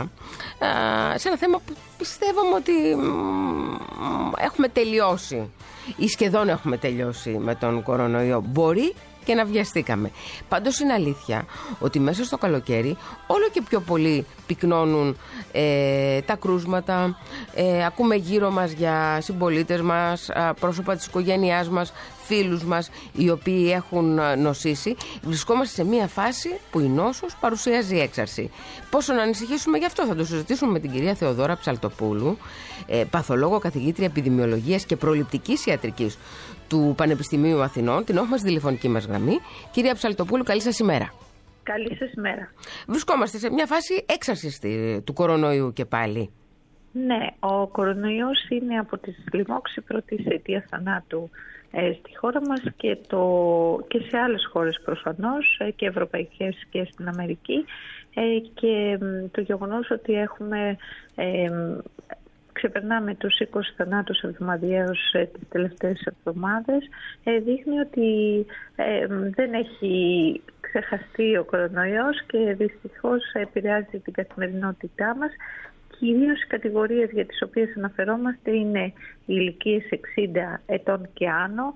B: Α, σε ένα θέμα που πιστεύουμε ότι μ, έχουμε τελειώσει ή σχεδόν έχουμε τελειώσει με τον κορονοϊό. Μπορεί και να βιαστήκαμε. Πάντως είναι αλήθεια ότι μέσα στο καλοκαίρι όλο και πιο πολύ πυκνώνουν ε, τα κρούσματα. Ε, ακούμε γύρω μας για συμπολίτες μας, πρόσωπα της οικογένειάς μας, φίλους μας οι οποίοι έχουν νοσήσει. Βρισκόμαστε σε μια φάση που η νόσος παρουσιάζει έξαρση. Πόσο να ανησυχήσουμε γι' αυτό, θα το συζητήσουμε με την κυρία Θεοδόρα Ψαλτοπούλου, ε, παθολόγο, καθηγήτρια επιδημιολογίας και προληπτικής ιατρικής του Πανεπιστημίου Αθηνών. Την έχουμε στη τηλεφωνική μας γραμμή. Κυρία Ψαλτοπούλου, καλή σας ημέρα.
C: Καλή σας ημέρα.
B: Βρισκόμαστε σε μια φάση έξαρσης του κορονοϊού και πάλι.
C: Ναι, ο κορονοϊός είναι από τις λοιμώξεις η πρώτη αιτία θανάτου ε, στη χώρα μας και, το, και σε άλλες χώρες προφανώς, ε, και ευρωπαϊκές και στην Αμερική, ε, και ε, το γεγονός ότι έχουμε... Ε, ξεπερνάμε τους είκοσι θανάτους εβδομαδιαίως ε, τις τελευταίες εβδομάδες, ε, δείχνει ότι ε, δεν έχει ξεχαστεί ο κορονοϊός και δυστυχώς επηρεάζει την καθημερινότητά μας. Κυρίως οι κατηγορίες για τις οποίες αναφερόμαστε είναι οι ηλικίες εξήντα ετών και άνω,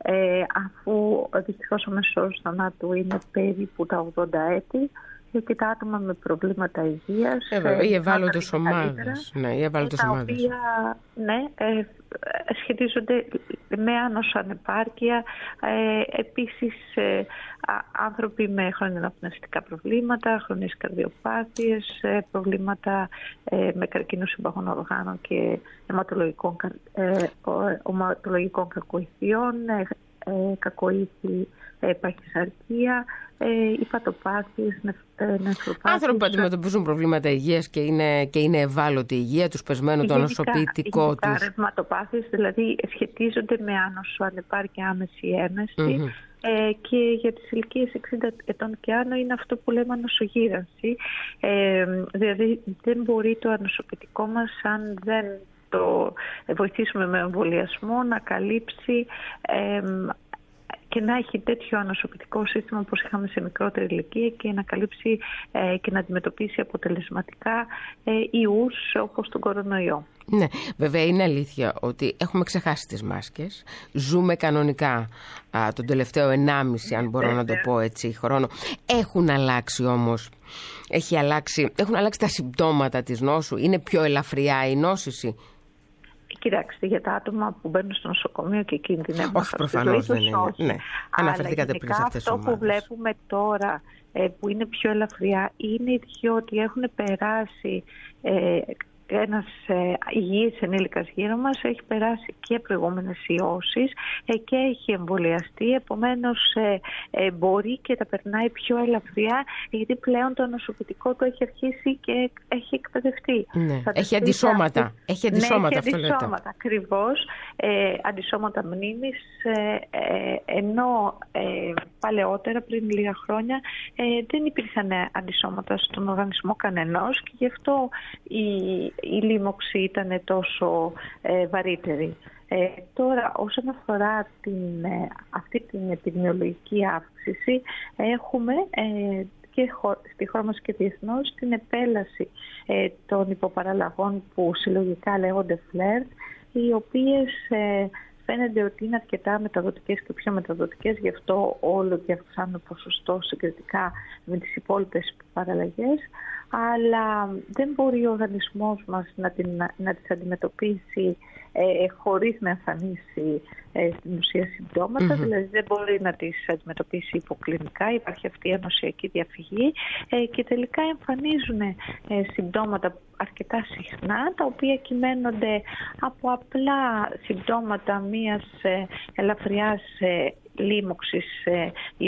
C: ε, αφού δυστυχώς ο μέσος θανάτου είναι περίπου τα ογδόντα έτη και τα άτομα με προβλήματα υγείας.
B: Ε, βέβαια, οι ευάλωτες ομάδες. Ναι, οι ευάλωτες
C: τα
B: ομάδες.
C: οποία, ναι, ε, σχετίζονται με άνοσο ανεπάρκεια. Ε, επίσης, ε, άνθρωποι με χρόνια αναπνευστικά προβλήματα, χρονικές καρδιοπάθειες, ε, προβλήματα ε, με καρκίνο συμπαγών οργάνων και αιματολογικών, ε, οματολογικών κακοηθειών, ε, ε, κακοήθη ε, παχυσαρκία, ε, υπατοπάθειες, νεφροπάθειες.
B: Άνθρωποι που αντιμετωπίζουν προβλήματα υγείας και είναι, και είναι ευάλωτη υγεία, τους πεσμένου το νοσοποιητικό τους.
C: Ειδικά ρευματοπάθειες, δηλαδή σχετίζονται με άνοσο ανεπάρκεια, άμεση έμεση. Mm-hmm. Ε, και για τις ηλικίες εξήντα ετών και άνω είναι αυτό που λέμε ανοσογύρανση. Ε, δηλαδή δεν μπορεί το ανοσοποιητικό μας, αν δεν το βοηθήσουμε με εμβολιασμό, να καλύψει ε, και να έχει τέτοιο ανοσοποιητικό σύστημα όπως είχαμε σε μικρότερη ηλικία και να καλύψει ε, και να αντιμετωπίσει αποτελεσματικά ε, ιούς όπως τον κορονοϊό.
B: Ναι, βέβαια είναι αλήθεια ότι έχουμε ξεχάσει τις μάσκες. Ζούμε κανονικά α, τον τελευταίο ενάμιση, αν μπορώ να το πω έτσι, χρόνο. Έχουν αλλάξει όμως, έχει αλλάξει, έχουν αλλάξει τα συμπτώματα της νόσου. Είναι πιο ελαφριά η νόσηση.
C: Κοιτάξτε, για τα άτομα που μπαίνουν στο νοσοκομείο και κινδυνεύουν.
B: Όχι, προφανώς δεν είναι.
C: Όχι.
B: Ναι. Αναφερθήκατε πριν σε αυτές τις
C: ομάδες. Αυτό που βλέπουμε τώρα ε, που είναι πιο ελαφριά είναι διότι έχουν περάσει ε, ένας ε, υγιής ενήλικας γύρω μας, έχει περάσει και προηγούμενες ιώσεις ε, και έχει εμβολιαστεί, επομένως ε, ε, μπορεί και τα περνάει πιο ελαφριά, γιατί πλέον το νοσοποιητικό του έχει αρχίσει και έχει εκπαιδευτεί.
B: Ναι. Έχει αντισώματα. Αυτή... Έχει αντισώματα,
C: ναι,
B: αυτό
C: έχει αντισώματα, ακριβώς. Ε, αντισώματα μνήμης, ε, ε, ενώ ε, παλαιότερα, πριν λίγα χρόνια, ε, δεν υπήρχαν αντισώματα στον οργανισμό κανενός και γι' αυτό η η λίμωξη ήταν τόσο ε, βαρύτερη. Ε, τώρα, όσον αφορά την, ε, αυτή την επιδημιολογική αύξηση, έχουμε ε, και στη χώρα μας και διεθνώς την επέλαση ε, των υποπαραλλαγών που συλλογικά λέγονται φλερτ, οι οποίες ε, φαίνεται ότι είναι αρκετά μεταδοτικές και πιο μεταδοτικές, γι' αυτό όλο και αυξάνουν ποσοστό συγκριτικά με τις υπόλοιπες παραλλαγές, αλλά δεν μπορεί ο οργανισμός μας να, την, να τις αντιμετωπίσει ε, χωρίς να εμφανίσει ε, στην ουσία συμπτώματα, mm-hmm. δηλαδή δεν μπορεί να τις αντιμετωπίσει υποκλινικά, υπάρχει αυτή η ανοσιακή διαφυγή ε, και τελικά εμφανίζουν ε, συμπτώματα αρκετά συχνά, τα οποία κυμαίνονται από απλά συμπτώματα μιας ε, ελαφριάς ε, λίμωξης ε,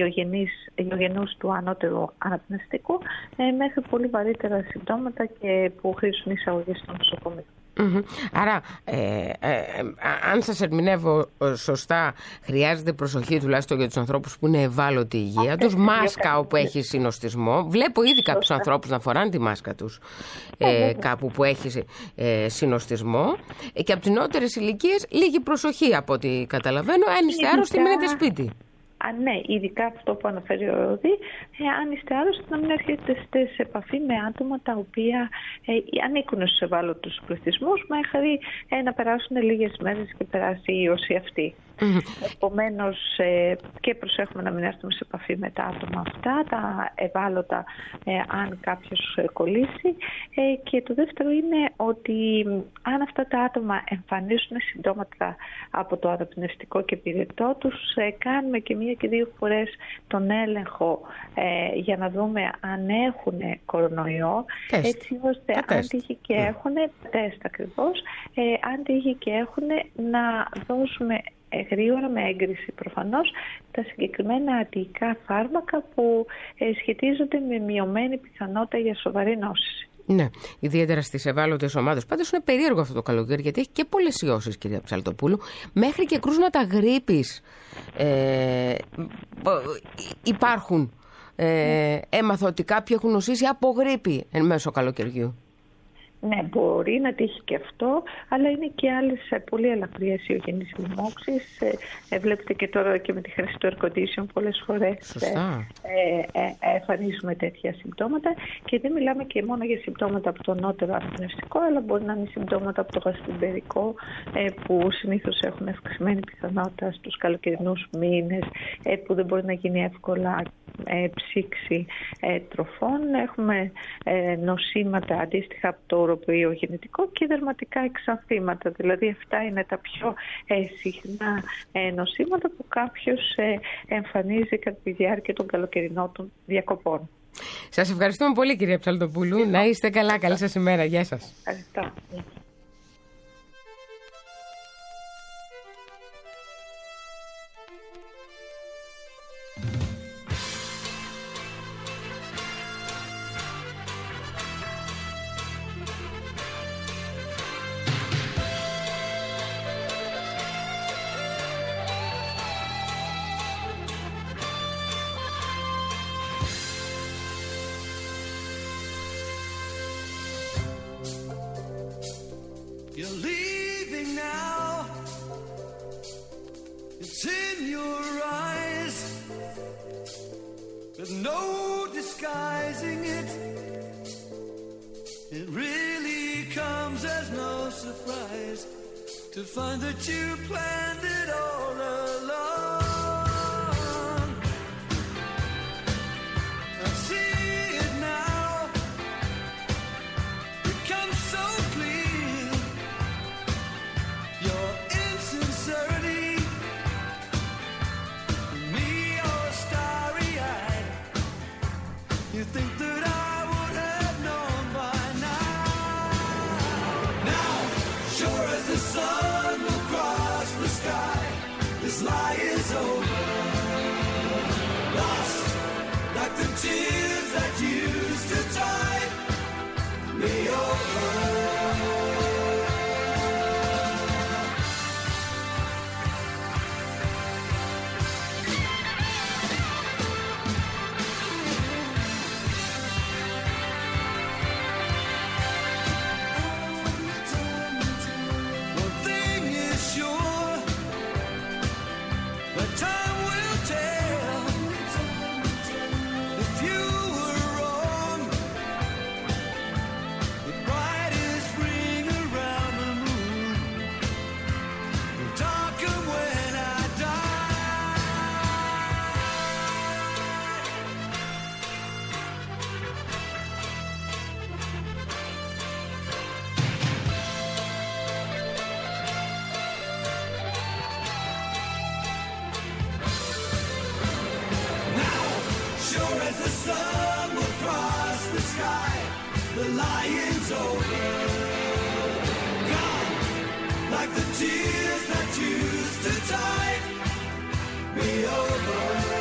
C: ιογενούς του ανώτερου αναπνευστικού ε, μέχρι πολύ βαρύτερα συμπτώματα και που χρήσουν εισαγωγές στο νοσοκομείο.
B: Mm-hmm. Άρα, ε, ε, ε, αν σας ερμηνεύω σωστά, χρειάζεται προσοχή τουλάχιστον για τους ανθρώπους που είναι ευάλωτοι η υγεία τους, μάσκα όπου έχει συνοστισμό. Βλέπω ήδη κάποιους ανθρώπους να φοράνε τη μάσκα τους ε, κάπου που έχει ε, συνοστισμό. Ε, και από τις νεότερες ηλικίες λίγη προσοχή από ό,τι καταλαβαίνω. Αν είστε άρρωστοι, μείνετε σπίτι.
C: Α, ναι, ειδικά αυτό που αναφέρει ο Ρόδη, ε, αν είστε άρρωστοι, να μην έρχεστε σε επαφή με άτομα τα οποία ε, ανήκουν στους ευάλωτους πληθυσμούς, μέχρι ε, να περάσουν λίγες μέρες και περάσει η ιώση αυτή. Mm-hmm. Επομένως, ε, και προσέχουμε να μην έρθουμε σε επαφή με τα άτομα αυτά, τα ευάλωτα, ε, αν κάποιος ε, κολλήσει. Ε, και το δεύτερο είναι ότι αν αυτά τα άτομα εμφανίσουν συμπτώματα από το αναπνευστικό και πυρετό τους, ε, κάνουμε και μία και δύο φορές τον έλεγχο ε, για να δούμε αν έχουν κορονοϊό, τεστ. Έτσι ώστε τα αν τύχει και yeah. έχουν, τεστ ακριβώς, ε, αν τύχει και έχουν, να δώσουμε γρήγορα με έγκριση προφανώς τα συγκεκριμένα αντιϊκά φάρμακα που ε, σχετίζονται με μειωμένη πιθανότητα για σοβαρή νόσηση.
B: Ναι, ιδιαίτερα στις ευάλωτες ομάδες. Πάντως είναι περίεργο αυτό το καλοκαίρι, γιατί έχει και πολλές ιώσεις, κυρία Ψαλτοπούλου, μέχρι και κρούσματα γρίπης ε, υπάρχουν. Ε, έμαθα ότι κάποιοι έχουν νοσήσει από γρίπη εν μέσω καλοκαιριού.
C: Ναι, μπορεί να τύχει και αυτό, αλλά είναι και άλλες πολύ ελαφριές ιογενείς λοιμώξεις. Ε, βλέπετε και τώρα και με τη χρήση του air condition πολλές φορές ε, ε, ε, εμφανίζουμε τέτοια συμπτώματα, και δεν μιλάμε και μόνο για συμπτώματα από το νότερο αναπνευστικό, αλλά μπορεί να είναι συμπτώματα από το γαστρεντερικό, ε, που συνήθως έχουν αυξημένη πιθανότητα στους καλοκαιρινούς μήνες, ε, που δεν μπορεί να γίνει εύκολα ε, ψήξη ε, τροφών. Έχουμε ε, νοσήματα αντίστοιχα από το οροποιείο γενετικό και δερματικά εξανθήματα. Δηλαδή αυτά είναι τα πιο ε, συχνά ε, νοσήματα που κάποιος ε, εμφανίζει κατά τη διάρκεια των καλοκαιρινών των διακοπών.
B: Σας ευχαριστούμε πολύ, κυρία Ψαλτοπούλου. Εγώ. Να είστε καλά. Καλή σας ημέρα. Γεια σας.
C: Ευχαριστώ.
D: You're leaving now. It's in your eyes. There's no disguising it. It really comes as no surprise to find that you planned it all along. I see it now. It comes so clear. Your insincerity, me all starry-eyed. You think that I would have known by now. Now, sure as the sun will cross the sky, this lie is over. Lost like the tears that used to tide me over. The lion's over, gone like the tears that used to tide me over.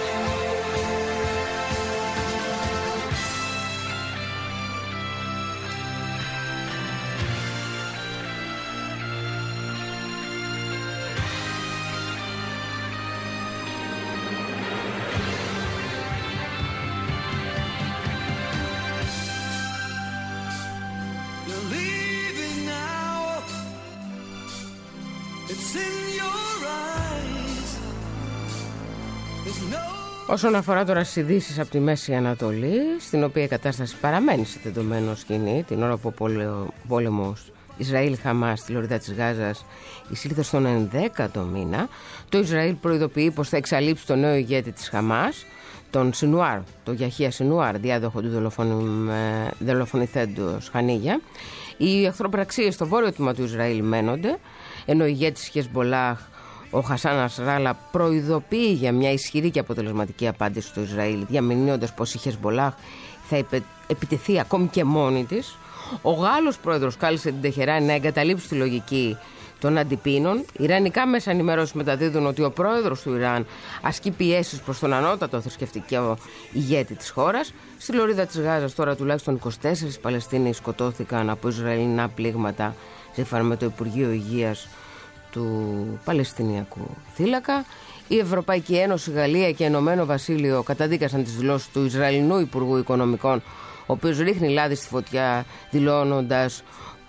B: Όσον αφορά τώρα στις ειδήσεις από τη Μέση Ανατολή, στην οποία η κατάσταση παραμένει σε τεντωμένο σκηνή, την ώρα που ο πόλεμος Ισραήλ-Χαμάς στη λωρίδα της Γάζας εισήλθε στον ενδέκατο μήνα, το Ισραήλ προειδοποιεί πως θα εξαλείψει τον νέο ηγέτη της Χαμάς, τον Σινουάρ, τον Γιαχία Σινουάρ, διάδοχο του δολοφονηθέντος Χανίγια. Οι εχθροπραξίες στο βόρειο τμήμα του Ισραήλ μένονται, ενώ ο ηγέτης Χεσμπολάχ, ο Χασάν Νασράλα, προειδοποιεί για μια ισχυρή και αποτελεσματική απάντηση στο Ισραήλ, διαμηνύοντας πως η Χεσμπολάχ θα επιτεθεί ακόμη και μόνη της. Ο Γάλλος πρόεδρος κάλεσε την Τεχεράνη να εγκαταλείψει τη λογική των αντιπίνων. Ιρανικά μέσα ενημέρωσης μεταδίδουν ότι ο πρόεδρος του Ιράν ασκεί πιέσεις προς τον ανώτατο θρησκευτικό ηγέτη της χώρας. Στη λωρίδα της Γάζας τώρα τουλάχιστον είκοσι τέσσερις Παλαιστίνοι σκοτώθηκαν από Ισραηλινά πλήγματα, σύμφωνα με το Υπουργείο Υγείας του Παλαιστινιακού θύλακα. Η Ευρωπαϊκή Ένωση, Γαλλία και Ενωμένο Βασίλειο καταδίκασαν τις δηλώσεις του Ισραηλινού Υπουργού Οικονομικών, ο οποίος ρίχνει λάδι στη φωτιά, δηλώνοντας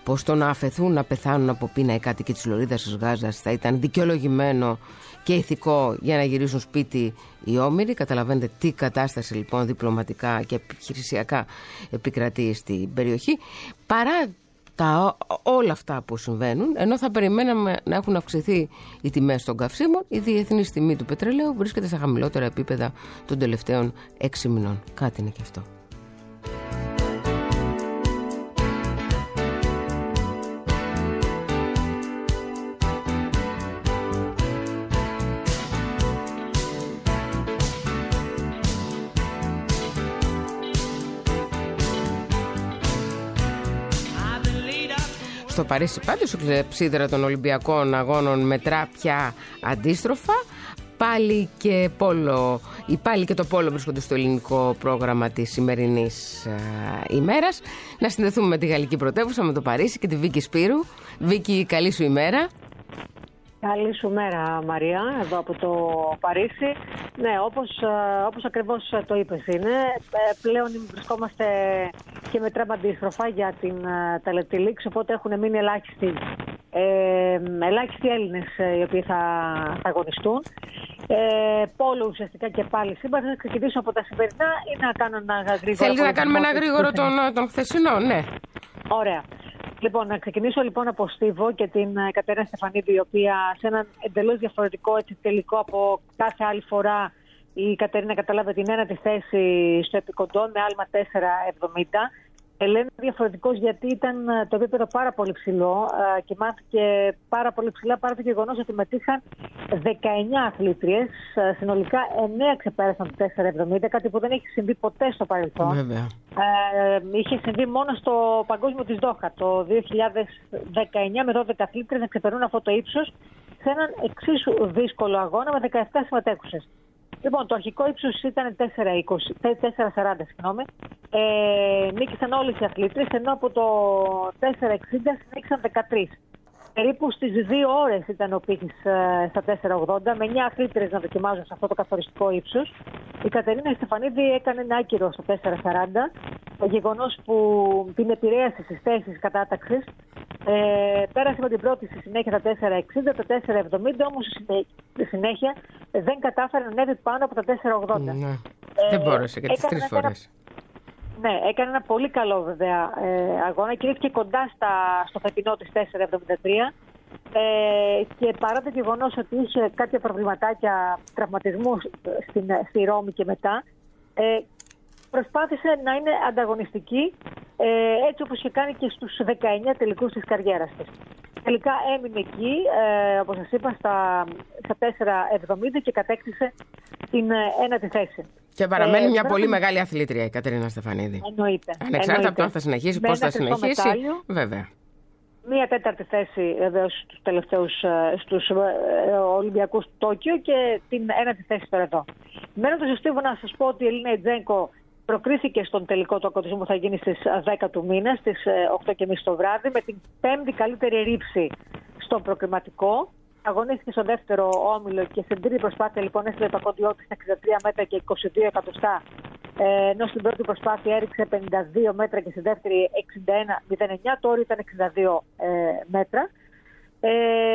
B: πως το να αφεθούν να πεθάνουν από πείνα οι κάτοικοι της Λωρίδας της Γάζας θα ήταν δικαιολογημένο και ηθικό για να γυρίσουν σπίτι οι όμηροι. Καταλαβαίνετε τι κατάσταση λοιπόν διπλωματικά και επιχειρησιακά επικρατεί στην περιοχή. Παρά τα, όλα αυτά που συμβαίνουν, ενώ θα περιμέναμε να έχουν αυξηθεί οι τιμές των καυσίμων, η διεθνής τιμή του πετρελαίου βρίσκεται στα χαμηλότερα επίπεδα των τελευταίων έξι μηνών. Κάτι είναι και αυτό. Στο Παρίσι πάντως η κλεψίδρα των Ολυμπιακών Αγώνων μετρά πια αντίστροφα. Πάλι και, πόλο, ή πάλι και το πόλο βρίσκονται στο ελληνικό πρόγραμμα της σημερινής α, ημέρας. Να συνδεθούμε με τη γαλλική πρωτεύουσα, με το Παρίσι και τη Βίκη Σπύρου. Βίκη, καλή σου ημέρα.
E: Καλή σου μέρα, Μαρία, εδώ από το Παρίσι. Ναι, όπως, όπως ακριβώς το είπες είναι. Πλέον βρισκόμαστε και μετράμε αντίστροφα για την τελετή λήξη, οπότε έχουν μείνει ελάχιστοι, ε, ελάχιστοι Έλληνες οι οποίοι θα, θα αγωνιστούν. Ε, πόλο ουσιαστικά και πάλι σήμερα. Θα ξεκινήσω από τα σημερινά ή να κάνω ένα γρήγορο.
B: Θέλεις να κάνουμε ένα γρήγορο των, των χθεσινών, ναι.
E: Ωραία. Λοιπόν, να ξεκινήσω λοιπόν από Στίβο και την Κατερίνα Στεφανίδη, η οποία σε έναν εντελώς διαφορετικό έτσι, τελικό από κάθε άλλη φορά η Κατερίνα κατάλαβε την ένατη θέση στο επικοντό με άλμα τέσσερα εβδομήντα. Λένε διαφορετικός γιατί ήταν το επίπεδο πάρα πολύ ψηλό και μάθηκε πάρα πολύ ψηλά παρά το γεγονός ότι μετήχαν δεκαεννιά αθλήτριες. Συνολικά εννέα ξεπέρασαν το τέσσερα εβδομήντα, κάτι που δεν έχει συμβεί ποτέ στο παρελθόν.
B: Βέβαια.
E: Ε, είχε συμβεί μόνο στο παγκόσμιο της Δόχα το δύο χιλιάδες δεκαεννιά με δώδεκα αθλήτριες να ξεπερνούν αυτό το ύψος σε έναν εξίσου δύσκολο αγώνα με δεκαεπτά συμμετέχουσες. Λοιπόν, το αρχικό ύψος ήταν τέσσερα σαράντα, συγγνώμη. Ε, νίκησαν όλες οι αθλήτριες, ενώ από το τέσσερα εξήντα συνέχισαν δεκατρείς. Περίπου στις δύο ώρες ήταν ο πύχης στα τέσσερα ογδόντα, με εννιά αθλήτριες να δοκιμάζουν σε αυτό το καθοριστικό ύψος. Η Κατερίνα Στεφανίδη έκανε ένα άκυρο στο τέσσερα σαράντα, το γεγονός που την επηρέασε στις θέσεις κατάταξης. Ε, πέρασε με την πρώτη στη συνέχεια τα τέσσερα εξήντα, τα τέσσερα εβδομήντα, όμως στη συνέχεια δεν κατάφερε να ανέβει πάνω από τα τέσσερα ογδόντα.
B: Ναι.
E: Ε,
B: δεν μπόρεσε και τις τρεις φορές.
E: Ναι, έκανε ένα πολύ καλό βέβαια ε, αγώνα, κηρύχθηκε κοντά στα, στο φετινό της τέσσερα εβδομήντα τρία ε, και παρά το γεγονός ότι είχε κάποια προβληματάκια τραυματισμού στην, στη Ρώμη και μετά, ε, προσπάθησε να είναι ανταγωνιστική ε, έτσι όπως είχε κάνει και στους δεκαεννιά τελικούς της καριέρας της. Τελικά έμεινε εκεί, ε, όπως σας είπα, στα, στα τέσσερα εβδομήντα και κατέκτησε την ένατη θέση.
B: Και παραμένει
E: ε,
B: μια
E: βέβαια,
B: πολύ μεγάλη αθλήτρια η Κατερίνα Στεφανίδη.
E: Εννοείται.
B: Ανεξάρτητα από το αν θα συνεχίσει, πώς θα συνεχίσει. Μετάλλιο, βέβαια.
E: Μία τέταρτη θέση βέβαια στους τελευταίους στους Ολυμπιακούς Τόκιο και την ένατη θέση τώρα εδώ. Μένοντας στο Στίβο, να σας πω ότι η Ελίνα Ιτζένκο προκρίθηκε στον τελικό του ακολουθισμού που θα γίνει στις δέκα του μήνα, στις οκτώ και μισή το βράδυ, με την πέμπτη καλύτερη ρήψη στο προκριματικό. Αγωνίστηκε στο δεύτερο όμιλο και στην τρίτη προσπάθεια λοιπόν έστειλε το κόντιό της στα εξήντα τρία μέτρα και είκοσι δύο εκατοστά, ε, ενώ στην πρώτη προσπάθεια έριξε πενήντα δύο μέτρα και στη δεύτερη εξήντα ένα μηδέν εννιά, το όριο ήταν εξήντα δύο ε, μέτρα. Ε,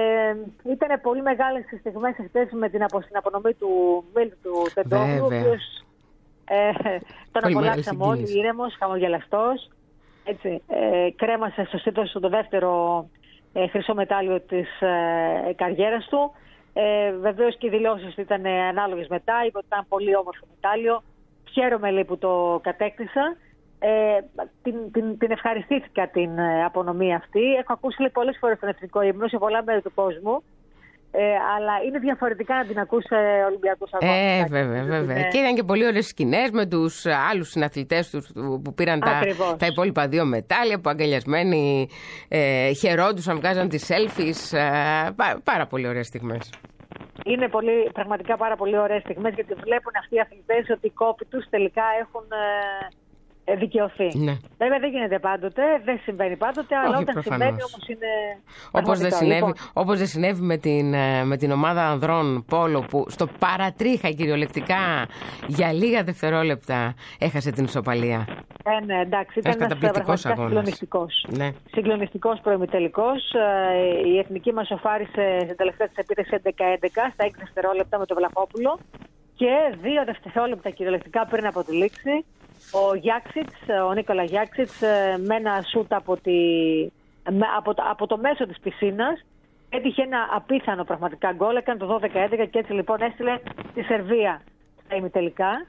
E: ήταν πολύ μεγάλες οι στιγμές αυτές με την, απο, την απονομή του Μίλτ του Τεντόγλου, ο οποίος ε, τον απολαύσαμε όλοι, ήρεμος, χαμογελαστός, έτσι, ε, κρέμασε στο σύντος το δεύτερο Ε, χρυσό μετάλλιο της ε, καριέρας του. Ε, βεβαίως και οι δηλώσεις ήταν ε, ανάλογες μετά. Είπε ότι ήταν πολύ όμορφο μετάλλιο. Χαίρομαι λέει, που το κατέκτησα. Ε, την, την, την ευχαριστήθηκα την ε, απονομή αυτή. Έχω ακούσει λέει, πολλές φορές τον εθνικό ύμνο σε πολλά μέρη του κόσμου. Ε, αλλά είναι διαφορετικά να την ακούς σε Ολυμπιακούς Αγώνες.
B: Ε, βέβαια, βέβαια. Είναι... Και ήταν και πολύ ωραίες σκηνές με τους άλλους συναθλητές τους που πήραν τα, τα υπόλοιπα δύο μετάλλια, που αγκαλιασμένοι ε, χαιρόντουσαν, βγάζαν τις selfies. Ε, πά, πάρα πολύ ωραίες στιγμές.
E: Είναι πολύ, πραγματικά πάρα πολύ ωραίες στιγμές, γιατί βλέπουν αυτοί οι αθλητές ότι οι κόποι τους τελικά έχουν... Ε, δικαιωθεί.
B: Ναι.
E: Βέβαια δεν γίνεται πάντοτε, δεν συμβαίνει πάντοτε, αλλά
B: Όχι,
E: όταν
B: προφανώς.
E: συμβαίνει όμως είναι.
B: Όπως δεν,
E: πραγματικά.
B: συνέβη,
E: Λοιπόν,
B: όπως δεν συνέβη με την, ε, με την ομάδα ανδρών πόλο που στο παρατρίχα κυριολεκτικά για λίγα δευτερόλεπτα έχασε την ισοπαλία.
E: Ε, ναι, εντάξει, ήταν ένας
B: καταπληκτικός
E: πραγματικά
B: αγώνας.
E: συγκλονιστικός.
B: Ναι.
E: Συγκλονιστικός προημιτελικός. Ε, η εθνική μας σοφάρισε στην τελευταία της επίθεση έντεκα έντεκα στα έξι δευτερόλεπτα με τον Βλαχόπουλο και δύο δευτερόλεπτα κυριολεκτικά πριν από τη λήξη ο Γιάξιτς, ο Νίκολα Γιάξιτς, ε, με ένα σούτ από, τη, με, από, το, από το μέσο της πισίνας έτυχε ένα απίθανο πραγματικά γκολ, έκανε το δώδεκα έντεκα και έτσι λοιπόν έστειλε τη Σερβία στα ημιτελικά.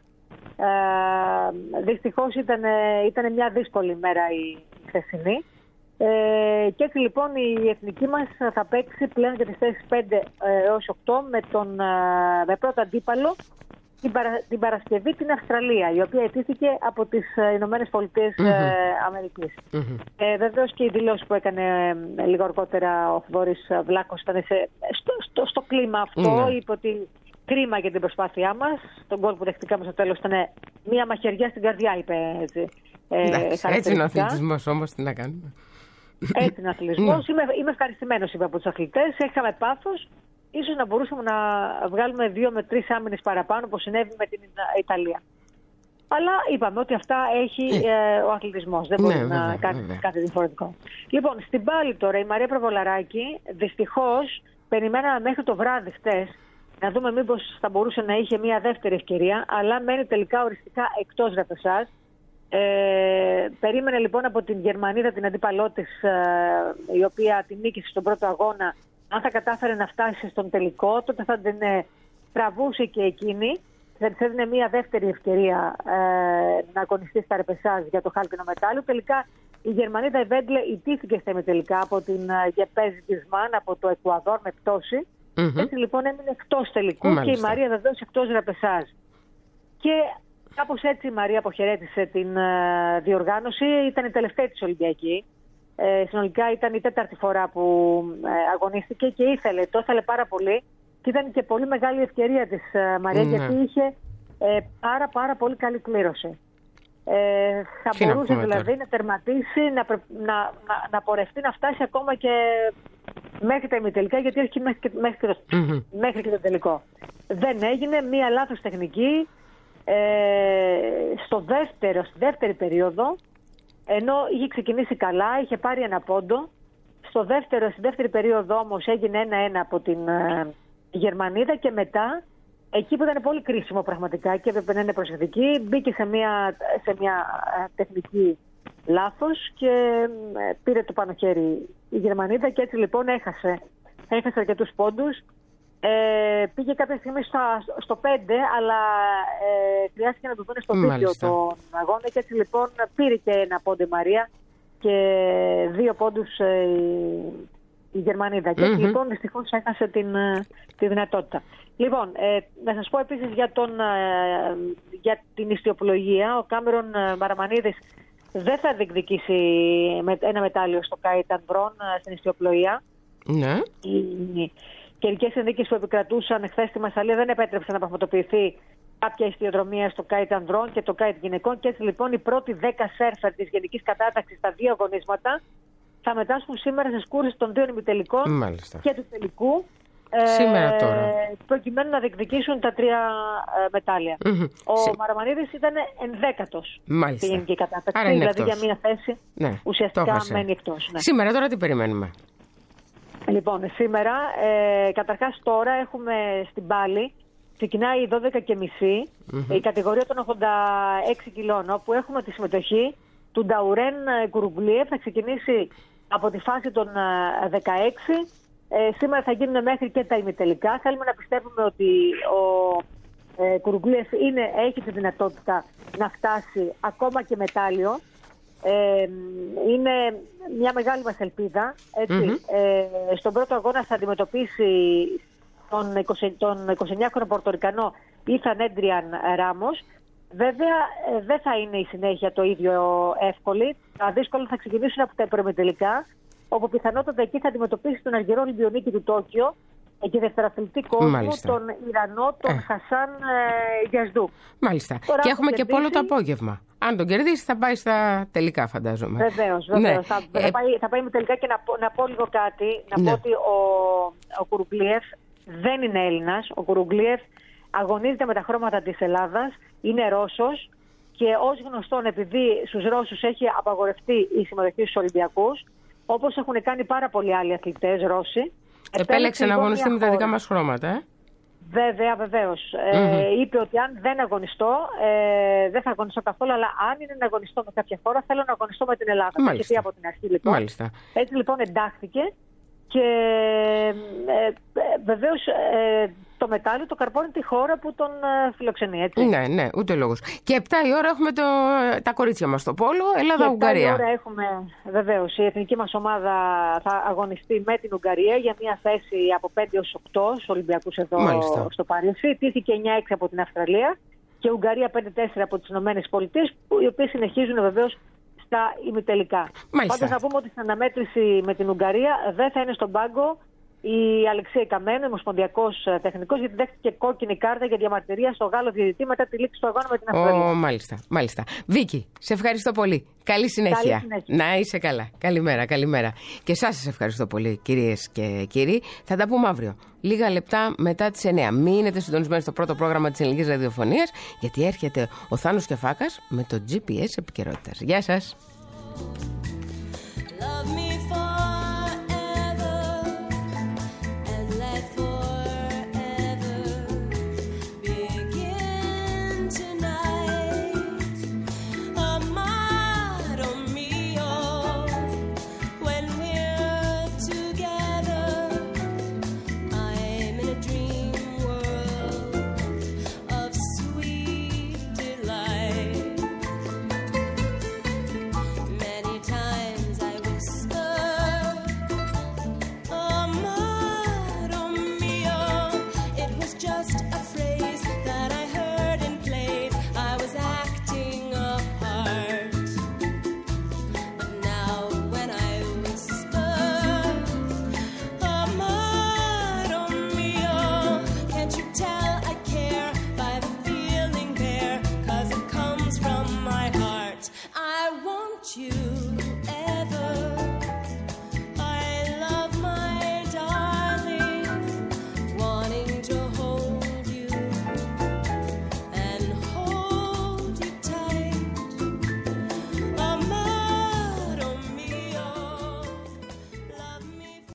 E: Ε, δυστυχώς ήταν, ήταν μια δύσκολη μέρα η χθεσινή. Ε, και έτσι λοιπόν η εθνική μας θα παίξει πλέον για τις θέσεις πέντε έως οκτώ με, τον, με πρώτο αντίπαλο την, παρα, την Παρασκευή την Αυστραλία, η οποία αιτήθηκε από τις Ηνωμένες Πολιτείες mm-hmm. Αμερικής. Mm-hmm. Ε, βεβαίως και η δηλώση που έκανε ε, λίγο αργότερα ο Θοδωρής Βλάχος ήταν σε, στο, στο, στο κλίμα αυτό, mm-hmm. είπε ότι κρίμα για την προσπάθειά μας. Το γκολ που δεχτήκαμε στο τέλος ήταν μία μαχαιριά στην καρδιά, είπε έτσι. Ε,
B: έτσι είναι ο αθλητισμός όμως, τι να κάνουμε.
E: Έτσι είναι ο αθλητισμός. είμαι, είμαι ευχαριστημένος, είπε, από τους αθλητές. Έχαμε πάθος. Ίσως να μπορούσαμε να βγάλουμε δύο με τρεις άμυνες παραπάνω, όπως συνέβη με την Ιταλία. Αλλά είπαμε ότι αυτά έχει ε, ο αθλητισμός. Δεν μπορεί ναι, να βέβαια, κάνει βέβαια. κάτι διαφορετικό. Λοιπόν, στην πάλη τώρα η Μαρία Προβολαράκη, δυστυχώς, περιμέναμε μέχρι το βράδυ χτες να δούμε μήπως θα μπορούσε να είχε μια δεύτερη ευκαιρία, αλλά μένει τελικά οριστικά εκτός ρεπεσάζ. Ε, περίμενε λοιπόν από την Γερμανίδα, την αντίπαλό της, ε, η οποία την νίκησε στον πρώτο αγώνα. Αν θα κατάφερε να φτάσει στον τελικό, τότε θα την ε, τραβούσε και εκείνη. Θα της έδινε μια δεύτερη ευκαιρία ε, να αγωνιστεί στα ρεπεσάζ για το χάλκινο μετάλλιο. Τελικά η Γερμανίδα η Βέντλε ιτήθηκε στα ημιτελικά από την Γεπέζ Γκισμάν από το Εκουαδόρ με πτώση. Mm-hmm. Έτσι λοιπόν έμεινε εκτός τελικού. Μάλιστα. Και η Μαρία βεβαίως εκτός ρεπεσάζ. Και κάπως έτσι η Μαρία αποχαιρέτησε την uh, διοργάνωση. Ήταν η τελευταία της Ολυμπιακή. Ε, συνολικά ήταν η τέταρτη φορά που ε, αγωνίστηκε και ήθελε, το ήθελε πάρα πολύ. Και ήταν και πολύ μεγάλη ευκαιρία της uh, Μαρία, mm-hmm. γιατί είχε ε, πάρα πάρα πολύ καλή κλήρωση. Ε, θα Τι μπορούσε να δηλαδή τώρα. να τερματίσει, να, να, να, να πορευτεί, να φτάσει ακόμα και μέχρι τα ημιτελικά, γιατί όχι μέχρι, μέχρι, και το, mm-hmm. μέχρι και το τελικό. Δεν έγινε, μία λάθος τεχνική ε, στο δεύτερο, στη δεύτερη περίοδο, ενώ είχε ξεκινήσει καλά, είχε πάρει ένα πόντο. Στο δεύτερο, στη δεύτερη περίοδο όμως έγινε ένα-ένα από την ε, Γερμανίδα και μετά, εκεί που ήταν πολύ κρίσιμο πραγματικά και έπρεπε να είναι προσεκτική, μπήκε σε μια, σε μια τεχνική λάθος και πήρε το πάνω χέρι η Γερμανίδα και έτσι λοιπόν έχασε, έχασε αρκετούς πόντους. Ε, πήγε κάποια στιγμή στο, στο πέντε, αλλά ε, χρειάστηκε να το δουν στο βίντεο τον αγώνα και έτσι λοιπόν πήρε και ένα πόντο η Μαρία και δύο πόντους ε, η Γερμανίδα. Και mm-hmm. έτσι λοιπόν δυστυχώς έχασε την, τη δυνατότητα. Λοιπόν, ε, να σας πω επίσης για, τον, ε, για την ιστιοπλοεία. Ο Κάμερον Μαραμανίδης δεν θα διεκδικήσει με, ένα μετάλλιο στο Κάιτ Ανδρών στην ιστιοπλοεία. Ναι. Οι καιρικές συνθήκες που επικρατούσαν χθες στη Μασσαλία δεν επέτρεψαν να πραγματοποιηθεί κάποια ιστιοδρομία στο Κάιτ Ανδρών και το Κάιτ Γυναικών. Και έτσι λοιπόν οι πρώτοι δέκα σέρφερ της γενικής κατάταξης στα δύο αγωνίσματα θα μετάσχουν σήμερα στις κούρσεις των δύο ημιτελικών Μάλιστα. και του τελικού. Σήμερα τώρα. Ε, προκειμένου να διεκδικήσουν τα τρία ε, μετάλλια. Mm-hmm. Ο Συ... Μαραμανίδης ήταν ενδέκατος στη γενική κατάταξη, δηλαδή εκτός. Για μία θέση ναι, ουσιαστικά μένει εκτός. Ναι.
B: Σήμερα τώρα τι περιμένουμε?
E: Λοιπόν, σήμερα, ε, καταρχάς τώρα έχουμε στην πάλη, ξεκινάει δώδεκα και μισή, mm-hmm. η κατηγορία των ογδόντα έξι κιλών, όπου έχουμε τη συμμετοχή του Νταουρέν Κουρουμπλίεφ, θα ξεκινήσει από τη φάση των δεκαέξι. Ε, σήμερα θα γίνουν μέχρι και τα ημιτελικά. Θέλουμε να πιστεύουμε ότι ο ε, Κουρουμπλίεφ έχει τη δυνατότητα να φτάσει ακόμα και μετάλλιο. Ε, είναι μια μεγάλη μας ελπίδα. Έτσι. Mm-hmm. Ε, στον πρώτο αγώνα θα αντιμετωπίσει τον, είκοσι, τον εικοσιεννιάχρονο Πορτορικανό Ήθαν Έντριαν Ράμος. Βέβαια ε, δεν θα είναι η συνέχεια το ίδιο εύκολη. Τα δύσκολα θα ξεκινήσουν από τα προημιτελικά, όπου πιθανότατα εκεί θα αντιμετωπίσει τον Αργυρό Ολυμπιονίκη του Τόκιο και δευτεραθλητή κόσμο,
B: Μάλιστα.
E: τον Ιρανό, τον ε. Χασάν ε, Γιασδού.
B: Μάλιστα.
E: Τώρα,
B: και έχουμε
E: κερδίσει...
B: και πόλο το απόγευμα. Αν τον κερδίσει, θα πάει στα τελικά, φαντάζομαι.
E: Βεβαίως, βεβαίως.
B: Ναι.
E: Θα,
B: Ε...
E: θα, πάει, θα πάει με τελικά και να, πω, να πω λίγο κάτι. Να
B: ναι.
E: πω ότι ο, ο Κουρουγκλίεφ δεν είναι Έλληνας. Ο Κουρουγκλίεφ αγωνίζεται με τα χρώματα της Ελλάδας. Είναι Ρώσος. Και ως γνωστόν, επειδή στους Ρώσους έχει απαγορευτεί η συμμετοχή στους Ολυμπιακούς, όπως έχουν κάνει πάρα πολλοί άλλοι αθλητές Ρώσοι.
B: Επέλεξε να αγωνιστεί με τα δικά μας χρώματα, ε?
E: Βέβαια, βεβαίως. Mm-hmm. Ε, είπε ότι αν δεν αγωνιστώ, ε, δεν θα αγωνιστώ καθόλου, αλλά αν είναι να αγωνιστώ με κάποια χώρα, θέλω να αγωνιστώ με την Ελλάδα.
B: Μάλιστα.
E: Είχε πει από την αρχή, λοιπόν.
B: Μάλιστα.
E: Έτσι λοιπόν εντάχθηκε και ε, ε, βεβαίως ε, το μετάλλιο το καρπώνει τη χώρα που τον ε, φιλοξενεί, έτσι.
B: Ναι, ναι, ούτε λόγος. Και επτά η ώρα έχουμε το, τα κορίτσια μας στο πόλο, Ελλάδα-Ουγγαρία.
E: επτά η ώρα έχουμε, βεβαίως, η εθνική μας ομάδα θα αγωνιστεί με την Ουγγαρία για μια θέση από πέντε έως οκτώ στους Ολυμπιακούς εδώ Μάλιστα. στο Παρίσι. Τήθηκε εννιά έξι από την Αυστραλία και Ουγγαρία πέντε τέσσερα από τις Ηνωμένες Πολιτείες, οι οποίες συνεχίζουν βεβαίως στα ημιτελικά. Πάντως να πούμε ότι στην αναμέτρηση με την Ουγγαρία δεν θα είναι στον πάγκο η Αλεξία Καμένου, ομοσπονδιακός τεχνικός, γιατί δέχτηκε κόκκινη κάρτα για διαμαρτυρία στο Γάλλο διαιτητή μετά τη λήξη του αγώνα με την Αυστραλία.
B: Oh, μάλιστα, μάλιστα. Βίκη, σε ευχαριστώ πολύ. Καλή συνέχεια.
E: Καλή συνέχεια.
B: Να είσαι καλά. Καλημέρα, καλημέρα. Και εσάς σας ευχαριστώ πολύ, κυρίες και κύριοι. Θα τα πούμε αύριο. Λίγα λεπτά μετά τις εννιά. Μείνετε συντονισμένοι στο πρώτο πρόγραμμα της ελληνικής ραδιοφωνίας, γιατί έρχεται ο Θάνος Κεφάκας με το τζι πι ες επικαιρότητας. Γεια σας. Love me.